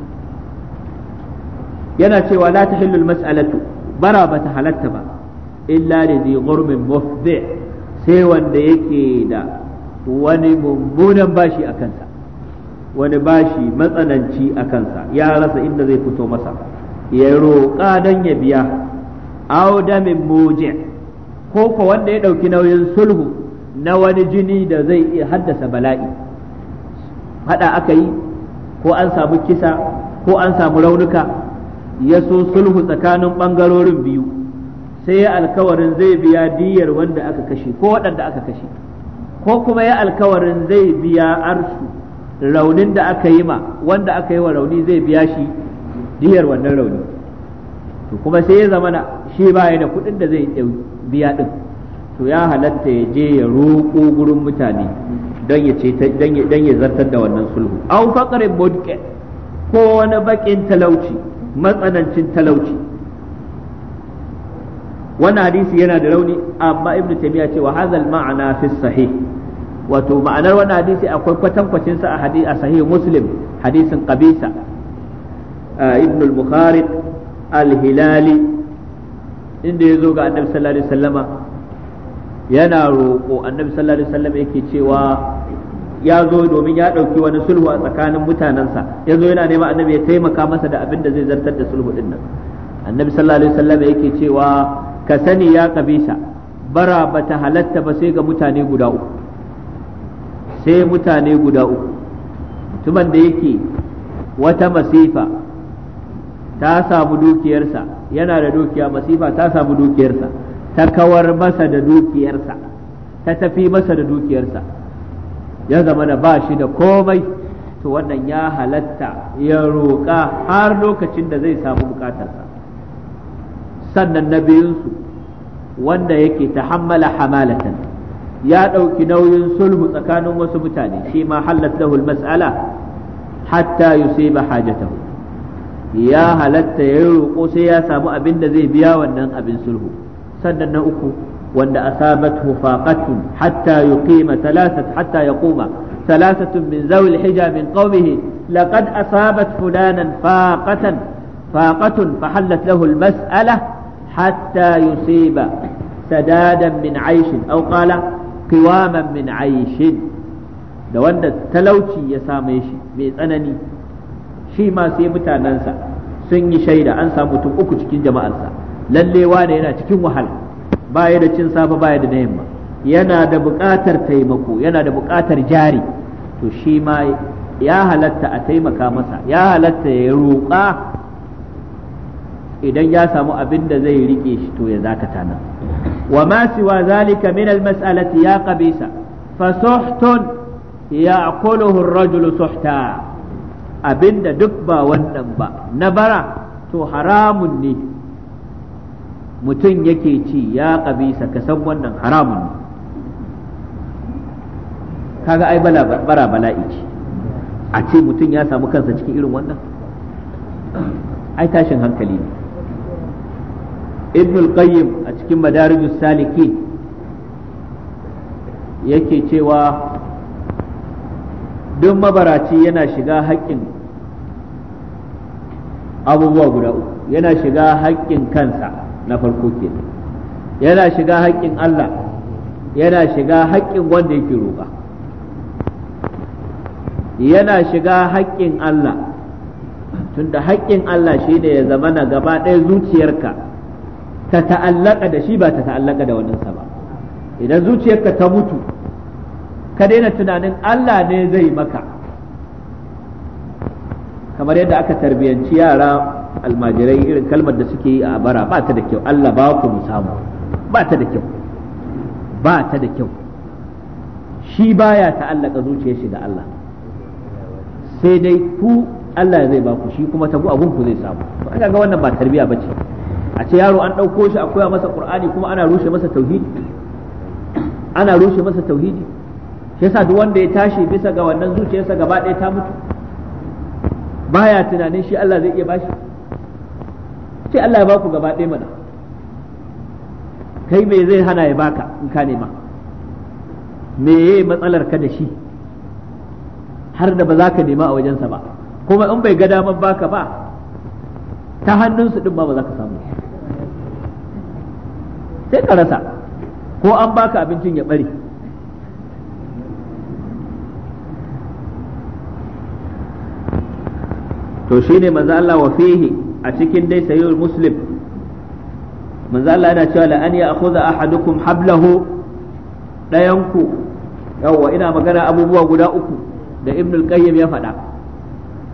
yana cewa la tahillu al-mas'alatu bara bata halatta ba illa li dhi ghurmin mufdi sai wanda yake da wani mummunan bashi a kansa wani bashi matsananci a kansa ya rasa inda zai fito masa ya roƙa don ya biya aw damin muji ko ko wanda ya ɗauki nauyin sulhu na wani jini da zai iya haddasa bala'i hada aka yi ko an samu kisa ko an samu raunuka ya so sulhu tsakanin ɓangarorin biyu sai ya alkawarin zai biya diyar wanda aka kashe ko waɗanda aka kashe, ko kuma ya alkawarin zai biya arshu raunin da aka yi ma wanda aka yi wa rauni zai biya shi diyar wannan rauni, to kuma sai ya zamana shi baya da kuɗin da zai biya ɗin, to ya halatta ya je ya roƙo gurin mutane don ya ce don ya zartar da wannan sulhu. Au faqrin mudke, ko wani baƙin talauci, matsanancin talauci. Wannan hadisi yana da rauni, amma Ibn Taymiyyah ce wa hadha al-ma'na fi sahih, wato ma'anar wannan hadisi akwai kwatankwacin sa a hadisi a sahih Muslim, hadisin Qabisa ibn al-Bukharid al-Hilali, inda ya zo ga Annabi sallallahu alaihi wasallama yana roƙo. Annabi sallallahu alaihi wasallam yake cewa ya zo domin ya ɗauki wani sulhu a tsakanin mutanensa, ya zo yana neman Annabi ya taimaka masa da abin da zai zartar da sulhu din nan. Annabi sallallahu alaihi wasallam yake cewa ka sani ya Qabisa, bara bata halatta ba sai ga mutane guda uku, sai mutane guda uku, mutumin da yake wata masifa ta samu dukiyarsa, yana da dukiya, masifa ta samu dukiyarsa, ta kawar masa da dukiyarsa, ta tafi masa da dukiyarsa, ya zama da ba shi da komai, to wannan ya halatta ya roƙa har lokacin da zai samu bukatarsa. Sannan na biyunsu wanda yake tahammala hamalatan, ya ɗauki nauyin sulhu tsakanin wasu mutane, shi ma hallat lahu mas'ala hatta yusiba hajatahu, ya halatta ya roƙo sai ya samu abin da zai biya wannan abin sulhu. Sannan na uku wanda asabathu faqatun hatta yuqima thalathat hatta yaquma thalathatun min zawi al-hija min qawmihi laqad asabat fulanan faqatan faqatun fahallat lahu al-mas'ala hatta yusiba sadadan min 'ayshin aw qala qiwaman min 'ayshin, da wanda talauci ya same shi mai tsanani, shi ma sai mutanensa sun yi shaida, an samu mutum uku cikin jama'arsa, lalle wane yana cikin wahala, baya da cin safe baya da na yamma, yana da buƙatar taimako, yana da buƙatar jari, to shi ma ya halatta a taimaka masa, ya halatta ya roƙa idan ya samu abin da zai rike shi, to ya zakata nan. Wa ma siwa zalika min al-mas'alati ya Qabisa fa suhtun ya'kuluhu ar-rajulu suhta, abinda duk ba wannan ba na bara to haramun ne mutum yake ci, ya Qabisa ka san wannan haramun ne. Kaga ai bala bara bala'i ce, a ce mutum ya samu kansa cikin irin wannan, ai tashin hankali ne. Ibn al-Qayyim a cikin Madarijus Saliki yake cewa duk mabaraci yana shiga haƙƙin abubuwa guda uku, yana shiga haƙƙin kansa na farko kenan, yana shiga haƙƙin Allah, yana shiga haƙƙin wanda yake roƙa. Yana shiga haƙƙin Allah, tunda haƙƙin Allah shine ya zama na gaba ɗaya zuciyarka ta ta'allaka da shi ba ta ta'allaka da waninsa ba. Idan zuciyarka ta mutu, ka daina tunanin Allah ne zai maka, kamar yadda aka tarbiyanci yara almajirai irin kalmar da suke yi a bara, ba ta da kyau, Allah ba ku mu samu, ba ta da kyau, ba ta da kyau. Shi baya ta'allaka zuciyar shi da Allah, sai dai ku Allah zai ba ku, shi kuma tabu abun ku zai samu. To aka ga wannan ba tarbiya bace, a ce yaro an ɗauko shi a koya masa Qur'ani kuma ana rushe masa tauhidi, ana rushe masa tauhidi. Shi yasa duk wanda ya tashi bisa ga wannan zuciyarsa gaba ɗaya ta mutu, baya tunanin shi Allah zai iya bashi. Sai Allah ya baku gaba ɗaya mana, kai me zai hana ya baka in ka nema? Me yayi matsalar ka da shi har da ba za ka nema a wajensa ba, kuma in bai ga damar baka ba ta hannunsu din ba ba za ka samu, sai ka rasa, ko an baka abincin ya bare. To shine manzo Allah wa fihi a cikin dai sayyid Muslim, manzo Allah yana cewa la an ya'khudha ahadukum hablahu, dayanku yawa ina magana abubuwa guda uku da Ibn al-Qayyim ya faɗa,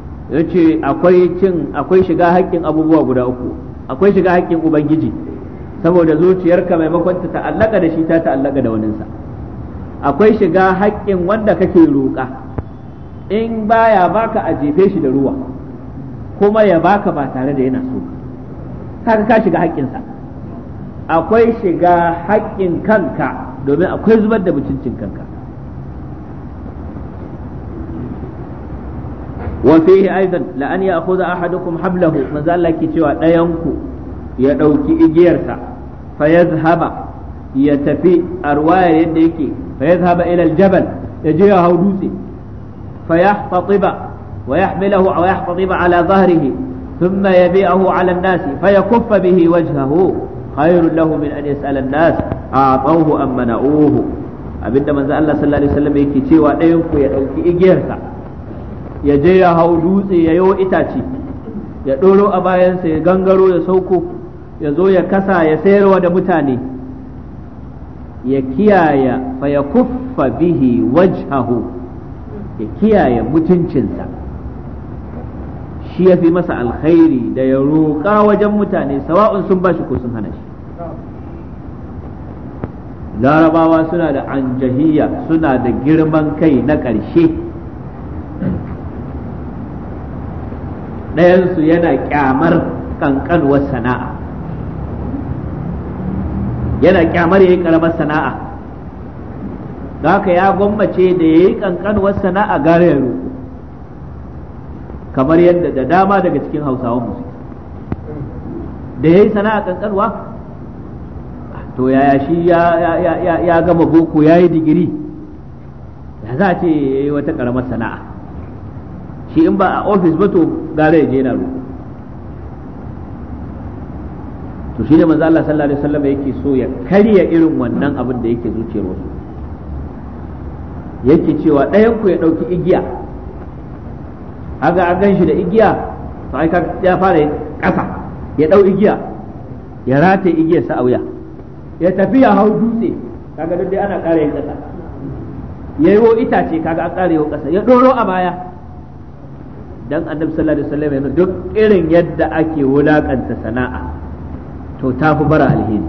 yace akwai cin akwai shiga haƙƙin abubuwa guda uku, akwai shiga haƙƙin ubangiji saboda zuciyarka maimakon ta ta'allaka da shi ta ta'allaka da waninsa. Akwai shiga haƙƙin wanda kake roƙa, in baya baka a jefe shi da ruwa kuma ya baka ba tare da yana so, kaga ka shiga haƙƙinsa. Akwai shiga haƙƙin kanka, domin akwai zubar da mutuncin kanka. wa fihi aidan la an ya'khudha ahadukum hablahu, manzo Allah ke cewa ɗayanku ya ɗauki igiyarsa fa yazhaba, ya tafi a ruwayar yadda yake fa yazhaba ila aljabal, ya je ya hau dutse fa yahtatiba wa yahmilahu wa yahtatiba ala dhahrihi thumma yabi'ahu ala an-nas fa yakuffa bihi wajhahu khairun lahu min an yas'ala an-nas a'tawhu am mana'uhu. Abinda manzo Allah sallallahu alaihi wasallam yake cewa ɗayanku ya ɗauki igiyarsa ya je ya hau dutse ya yo itace ya ɗoro a bayansa ya gangaro ya sauko ya zo ya kasa ya sayarwa da mutane, ya kiyaye fa ya kuffa bihi wajhahu, ya kiyaye mutuncinsa, shi ya fi masa alkhairi da ya roƙa wajen mutane sawa'un sun bashi ko sun hana shi. Larabawa suna da anjahiyya, suna da girman kai na ƙarshe. Ɗayansu yana ƙyamar ƙanƙanuwar sana'a, yana ƙyamar ya yi ƙaramar sana'a, da haka ya gwammace da ya yi ƙanƙanuwar sana'a gare ya roƙo, kamar yadda da dama daga cikin hausawan musu da ya yi sana'a ƙanƙanuwa, to yaya shi ya gama boko ya yi digiri, ya za a ce ya yi wata ƙaramar sana'a, shi in ba a ofis ba to gare ya je na roƙo. To shi ne manzo Allah sallallahu alaihi wasallam yake so ya karya irin wannan abin da yake zuciyar wasu, yake cewa ɗayan ku ya ɗauki igiya, aga an gan shi da igiya to ai ya fara ƙasa, ya ɗau igiya ya rataye igiyar sa a wuya, ya tafi ya hau dutse, kaga duk dai ana ƙara yin ƙasa, ya yi wo itace, kaga an ƙara yi ƙasa, ya ɗoro a baya. Dan annabi sallallahu alaihi wasallam yana duk irin yadda ake wulakanta sana'a to ta fi bara alheri.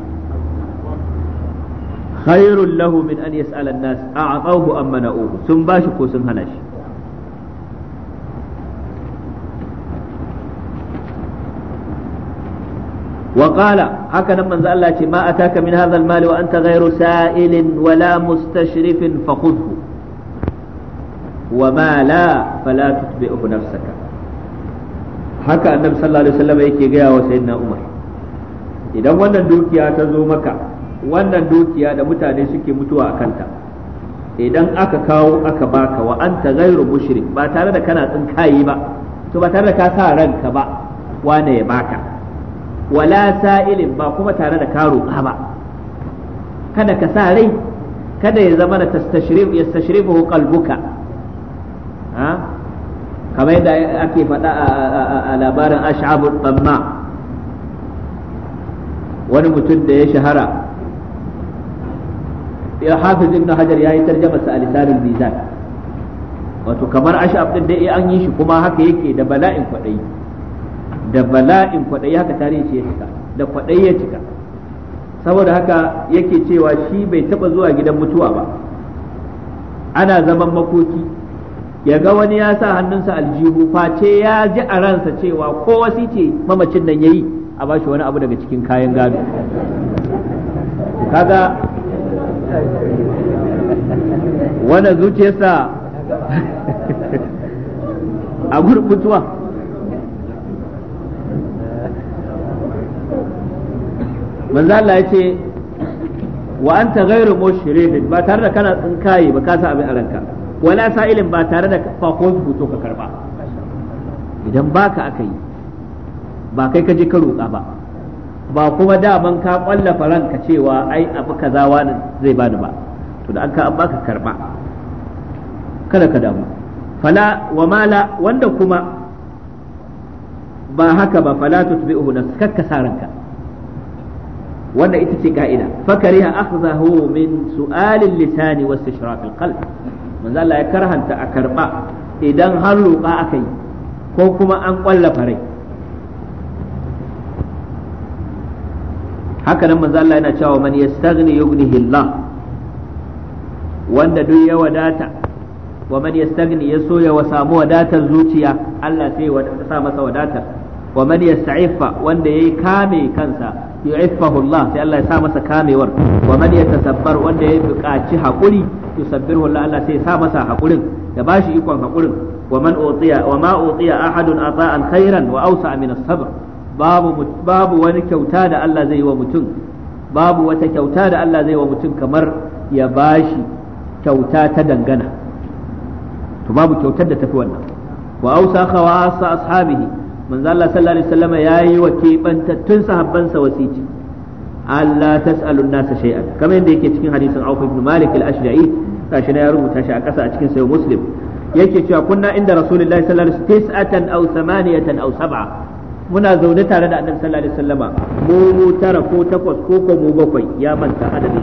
Khairul lahu min an yas'ala an-nas a'tahu am mana'uhu, sun bashi ko sun hana shi. Wa qala, haka nan manzo Allah ce ma ataka min hadha al-mali wa anta ghayru sa'ilin wala mustashrifin fakhudhu wa ma la fala tutbi'uhu nafsaka. Haka annabi sallallahu alaihi wasallam yake gaya wa sayyidina Umar, idan wannan dukiya ta zo maka, wannan dukiya da mutane suke mutuwa a kanta, idan aka kawo aka baka wa anta ghairu mushrik, ba tare da kana tsinkayi ba, to ba tare da ka sa ranka ba wane ya baka, wala sa'ilin, ba kuma tare da ka roƙa ba, kada ka sa rai, kada ya zama da tastashrif yastashrifuhu qalbuka, kamar yadda ake faɗa a labarin ash'abu tsamma, wani mutum da ya shahara, ya hafiz ibn hajar ya yi tarjamasa a lisanin mizan, wato kamar ash'ab din dai an yi shi kuma haka yake da bala'in kwaɗayi, da bala'in kwaɗayi, haka tarihi shi ya cika, da kwaɗayi ya cika, saboda haka yake cewa shi bai taɓa zuwa gidan mutuwa ba, ana zaman makoki, ya ga wani ya sa hannunsa aljihu, face ya ji a ransa cewa ko wasice mamacin nan yayi a bashi wani abu daga cikin kayan gado. Kaga wannan zuciyarsa a gurbutuwa. Manzo Allah ya ce wa anta ghairu mushridin, ba tare da kana tsinkaye ba, ka sa abin a ranka, wala sa'ilin, ba tare da fakon fito ka karba, idan baka aka yi ba kai ka je ka roƙa ba, ba kuma daman ka ƙwallafa ranka cewa ai abu kaza wani zai bani ba, to da an ka an baka karba, kada ka damu. Fala wa mala, wanda kuma ba haka ba, fala tutbi'uhu nafs, kakka sa ranka, wanda ita ce ka'ida. Fakariha akhdahu min su'alil lisani wa istishraqil qalb, manzo Allah ya karhanta a karba idan har roƙa aka yi ko kuma an ƙwallafa rai. haka nan manzo Allah yana cewa man yastaghni yughnihi Allah, wanda duk ya wadata, wa man yastaghni yaso ya samu wadatar zuciya Allah sai ya sa masa wadatar, wa man yasta'iffa wanda yayi kame kansa yu'iffahu Allah sai Allah ya sa masa kamewar, wa man yatasabbar wanda yayi buƙaci hakuri yusabbiru Allah Allah sai ya sa masa hakurin ya bashi ikon hakurin, wa man utiya wa ma utiya ahadun ata'an khairan wa awsa min as-sabr, babu babu wani kyauta da Allah zai yi wa mutum, babu wata kyauta da Allah zai yi wa mutum kamar ya bashi kyauta ta dangana, to babu kyautar da tafi wannan. wa awsa khawasa ashabihi, manzo Allah sallallahu alaihi wasallam yayi wa kebantattun sahabbansa wasici Allah tas'alun nasa shay'an, kamar yadda yake cikin hadisin Auf ibn Malik al-Ashja'i, kashi na ya rubuta shi a ƙasa a cikin sahih Muslim, yake cewa kunna inda Rasulullahi sallallahu alaihi wasallam tis'atan aw thamaniyatan aw sab'a, muna zaune tare da Annabi sallallahu alaihi wasallama mu mu tara ko takwas ko ko mu bakwai, ya manta adadin.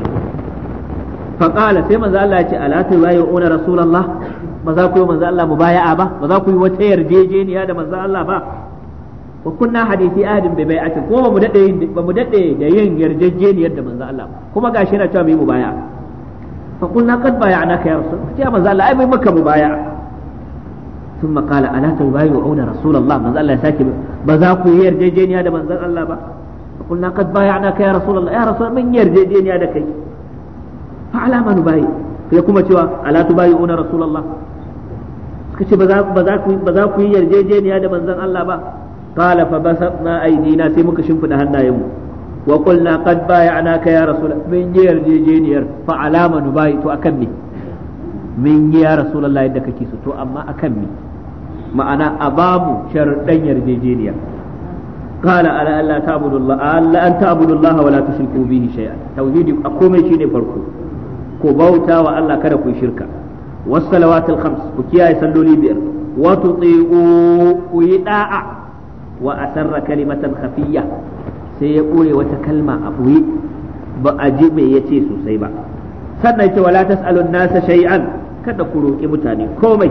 fa qala sai manzo Allah ya ce ala tubayyi'una Rasulullah, ba za ku yi manzo Allah mubaya'a ba, ba za ku yi wata yarjejeniya da manzo Allah ba. wa kunna hadithi ahadin bi bai'atin, ko ba mu dade ba mu dade da yin yarjejeniyar da manzo Allah, kuma gashi yana cewa mu yi mubaya'a. fa kunna qad bay'anaka ya rasul, ya manzo Allah ai bai maka mubaya'a. thumma qala ala tubayyi'una Rasulullah, manzo Allah ya sake ba za ku yi yarjejeniya da manzo Allah ba. fa kunna qad bay'anaka ya Rasulullah, ya rasul mun yarjejeniya da kai. fa ala ma nubayi, sai kuma cewa ala tubayyi'una Rasulullah, suka ce ba za ku ba za ku yi yarjejeniya da manzon Allah ba. qala fa basatna aydina, sai muka shimfida hannayenmu, wa qulna qad bay'anaka ya rasul, min yi yarjejeniyar, fa alama nubayi, to akan me min yi ya rasulullah yadda kake so, to amma akan me, ma'ana ababu sharuɗan yarjejeniya. qala ala alla ta'budullah alla an ta'budullah wa la tushriku bihi shay'an, tauhidi a komai shine farko, ko bauta wa Allah kada ku shirka, was salawatul khams ku kiyaye salloli biyar, wa tuti'u ku yi da'a, wa asarra kalimatan khafiyya, sai ya kore wata kalma a buyi ba a ji me yace sosai ba. sannan ce wala tas'alun nasa shay'an, kada ku roki mutane komai.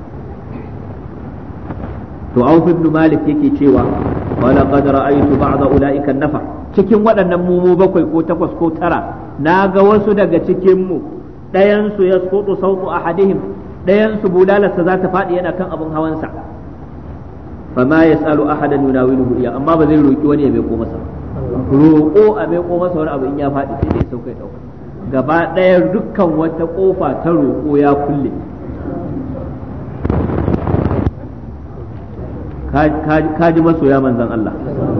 to Auf ibn Malik yake cewa wala qad ra'aytu ba'da ulaika an-nafar, cikin waɗannan mu bakwai ko takwas ko tara, na ga wasu daga cikin mu ɗayan su yasqutu sawtu ahadihim, ɗayan su bulalarsa za ta faɗi yana kan abin hawansa, fama yas'alu ahadan yunawiluhu iya, amma ba zai roki wani ya meko masa, roƙo a meko masa wani abu in ya faɗi sai dai saukai dauka, gaba ɗaya dukkan wata ƙofa ta roƙo ya kulle. ka ji masoya manzan Allah,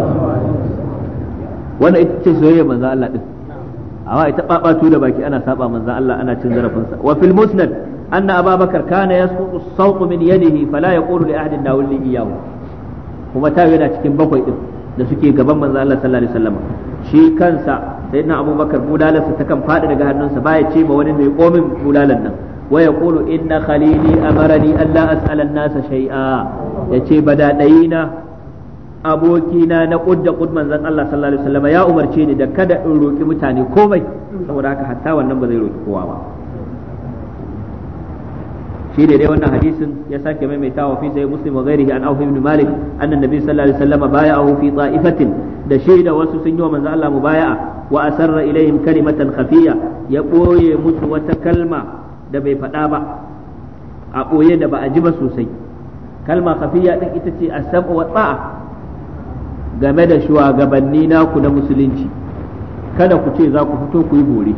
wannan ita ce soyayya manzan Allah din, amma ita babatu da baki ana saba manzan Allah, ana cin zarafinsa. wa fil musnad anna ababakar kana yasqutu as-sawt min yadihi fala yaqulu li ahadin nawli iyyahu, kuma ta yana cikin bakwai din da suke gaban manzan Allah sallallahu alaihi wasallam, shi kansa sayyidina abubakar bulalarsa ta kan faɗi daga hannunsa, baya ce ma wani mai komin bulalan nan, wa yaqulu inna khalili amarani alla as'ala an-nasa shay'a, yace badadayina abokina na kudda kud manzon Allah sallallahu alaihi wasallam ya umarce ni da kada in roki mutane komai, saboda haka hatta wannan ba zai roki kowa ba. shi ne dai wannan hadisin ya sake maimaitawa fi sahih muslim wa ghairihi an Auf ibn Malik anna nabi sallallahu alaihi wasallam bay'ahu fi ta'ifatin, da shi da wasu sun yi wa manzon Allah mubaya'a, wa asarra ilaihim kalimatan khafiyya, ya boye musu wata kalma da bai faɗa ba, a boye da ba a ji ba sosai. kalma khafiyya din ita ce as-sam'u wa ta'a, game da shugabanni naku na musulunci, kada ku ce za ku fito ku yi bore,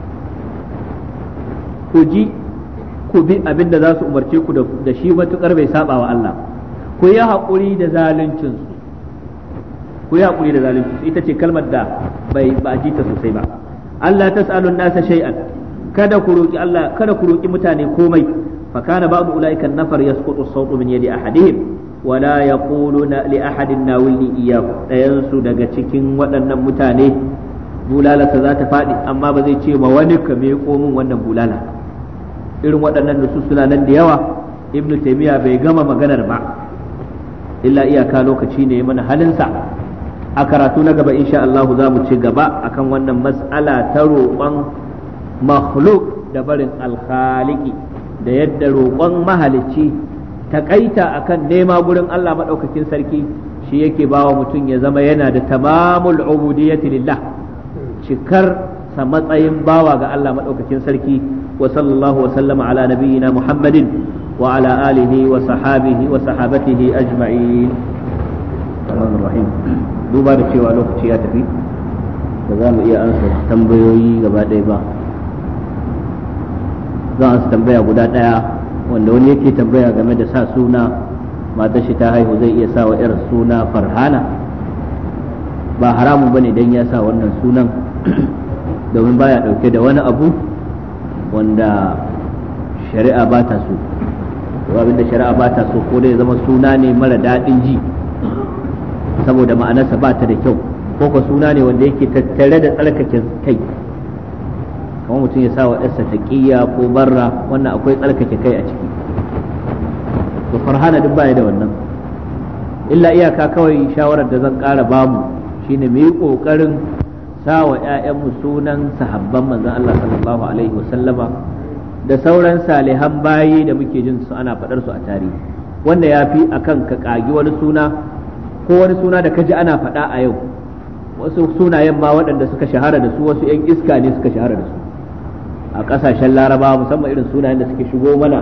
ku ji ku bi abinda za su umarce ku da shi matukar bai saba wa Allah, ku yi haƙuri da zaluncin su, ku yi haƙuri da zaluncin su, ita ce kalmar da bai ba ji ta sosai ba. Allah tas'alun nasa shay'an, kada ku roki Allah, kada ku roki mutane komai. fa kana ba'du ulaika an-nafar yasqutu as-sawtu min yadi ahadihim wa la yaquluna li ahadin nawilni iyyahu, dayan su daga cikin waɗannan mutane bulalarsa za ta faɗi, amma ba zai ce ma wani ka miƙo min wannan bulala. irin waɗannan nusus suna nan da yawa, ibnu taymiya bai gama maganar ba, illa iyaka lokaci ne mana halinsa. a karatu na gaba insha Allah za mu ci gaba akan wannan mas'ala ta roƙon makhluk da barin alkhaliqi, da yadda roƙon mahalicci takaita akan nema gurin Allah madaukakin sarki shi yake bawa mutum ya zama yana da tamamul ubudiyyati lillah, cikar sa matsayin bawa ga Allah madaukakin sarki wa sallallahu wa sallama ala nabiyyina Muhammadin wa ala alihi wa sahabihi wa sahabatihi ajma'in. Rahim duba da cewa lokaci ya tafi ba za mu iya ansa tambayoyi gaba ɗaya ba. za a tambaya guda ɗaya wanda wani yake tambaya game da sa suna matar shi ta haihu zai iya sa wa yar suna Farhana. Ba haramun bane dan ya sa wannan sunan domin baya dauke da wani abu wanda shari'a ba ta so. Abin da shari'a ba ta so ko dai zama suna ne mara daɗin ji saboda ma'anarsa ba ta da kyau, ko ko suna ne wanda yake tattare da tsarkake kai, kamar mutum ya sa wa ɗarsa taƙiyya ko barra, wannan akwai tsarkake kai a ciki. To Farhana duk baya da wannan, illa iyaka kawai shawarar da zan ƙara bamu shine mu yi ƙoƙarin sa wa ‘ya'yanmu sunan sahabban manzon Allah sallallahu alaihi wasallama da sauran salihan bayi da muke jin su ana faɗar su a tarihi, wanda ya fi akan ka ƙagi wani suna ko wani suna da kaji ana faɗa a yau. Wasu sunayen ma waɗanda suka shahara da su wasu ‘yan iska ne suka shahara da su a ƙasashen Larabawa, musamman irin sunayen da suke shigo mana,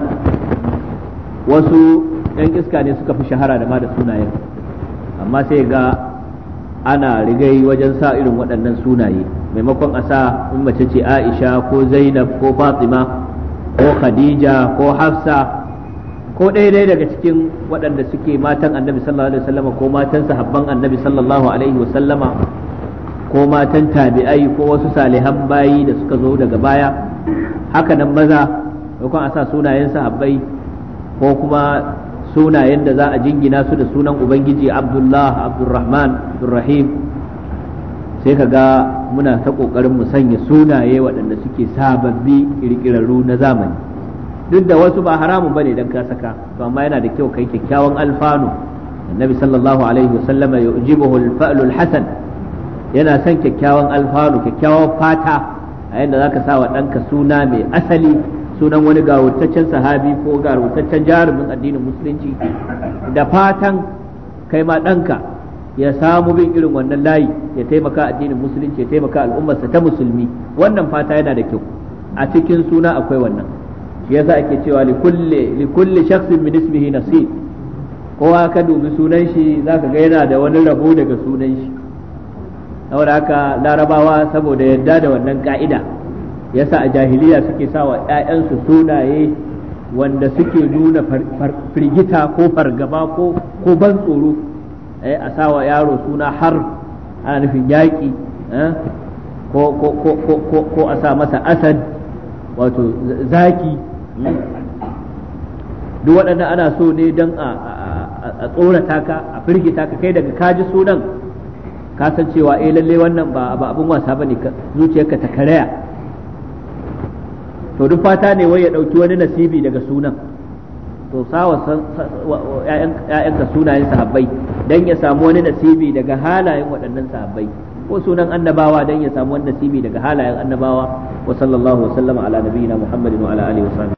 wasu ‘yan iska ne suka fi shahara da ma da sunayen, amma sai ga ana rigai wajen sa irin waɗannan sunaye, maimakon a sa in mace ce Aisha ko Zainab ko Fatima ko Khadija ko Hafsa ko ɗaya daga cikin waɗanda suke matan Annabi sallallahu alaihi wasallama ko matan sahabban Annabi sallallahu alaihi wasallama ko matan tabi'ai ko wasu salihan bayi da suka zo daga baya. Haka nan maza maimakon a sa sunayen sahabbai ko kuma sunayen da za a jingina su da sunan Ubangiji Abdullah, Abdurrahman, Abdurrahim, sai ka ga muna ta ƙoƙarin mu sanya sunaye waɗanda suke sababbi ƙirƙirarru na zamani, duk da wasu ba haramun bane dan ka saka, to amma yana da kyau kai kyakkyawan alfanu. Annabi sallallahu alaihi wasallam ya ujibuhu al-fa'lu al-hasan, yana son kyakkyawan alfanu, kyakkyawan fata a yanda zaka sa wa ɗanka suna mai asali, sunan wani gawurtaccen sahabi ko gawurtaccen jarumin addinin musulunci, da fatan kai ma ɗanka ya samu bin irin wannan layi, ya taimaka addinin musulunci, ya taimaka al'ummarsa ta musulmi. Wannan fata yana da kyau, a cikin suna akwai wannan. Shi yasa ake cewa li kulli li kulli shakhsin min ismihi nasib, kowa ka dubi sunan shi zaka ga yana da wani rabo daga sunan shi. Saboda haka Larabawa saboda yadda da wannan ka'ida yasa a jahiliya suke sawa ƴaƴansu sunaye wanda suke nuna firgita ko fargaba ko ko ban tsoro. Eh, a sawa yaro suna har ana nufin yaƙi, ko ko ko ko ko a sa masa asad wato zaki. Duk waɗannan ana so ne don a tsorata ka, a firgita ka, kai daga kaji sunan ka san cewa eh lalle wannan ba abin wasa bane, zuciyarka ta karaya. To duk fata ne wai ya ɗauki wani nasibi daga sunan, to sawa ‘ya'yanka sunayen sahabbai don ya samu wani nasibi daga halayen waɗannan sahabbai, ko sunan annabawa don ya samu wani nasibi daga halayen annabawa. Wa sallallahu wa sallama ala nabiyyina Muhammadin wa ala alihi wa sahbihi.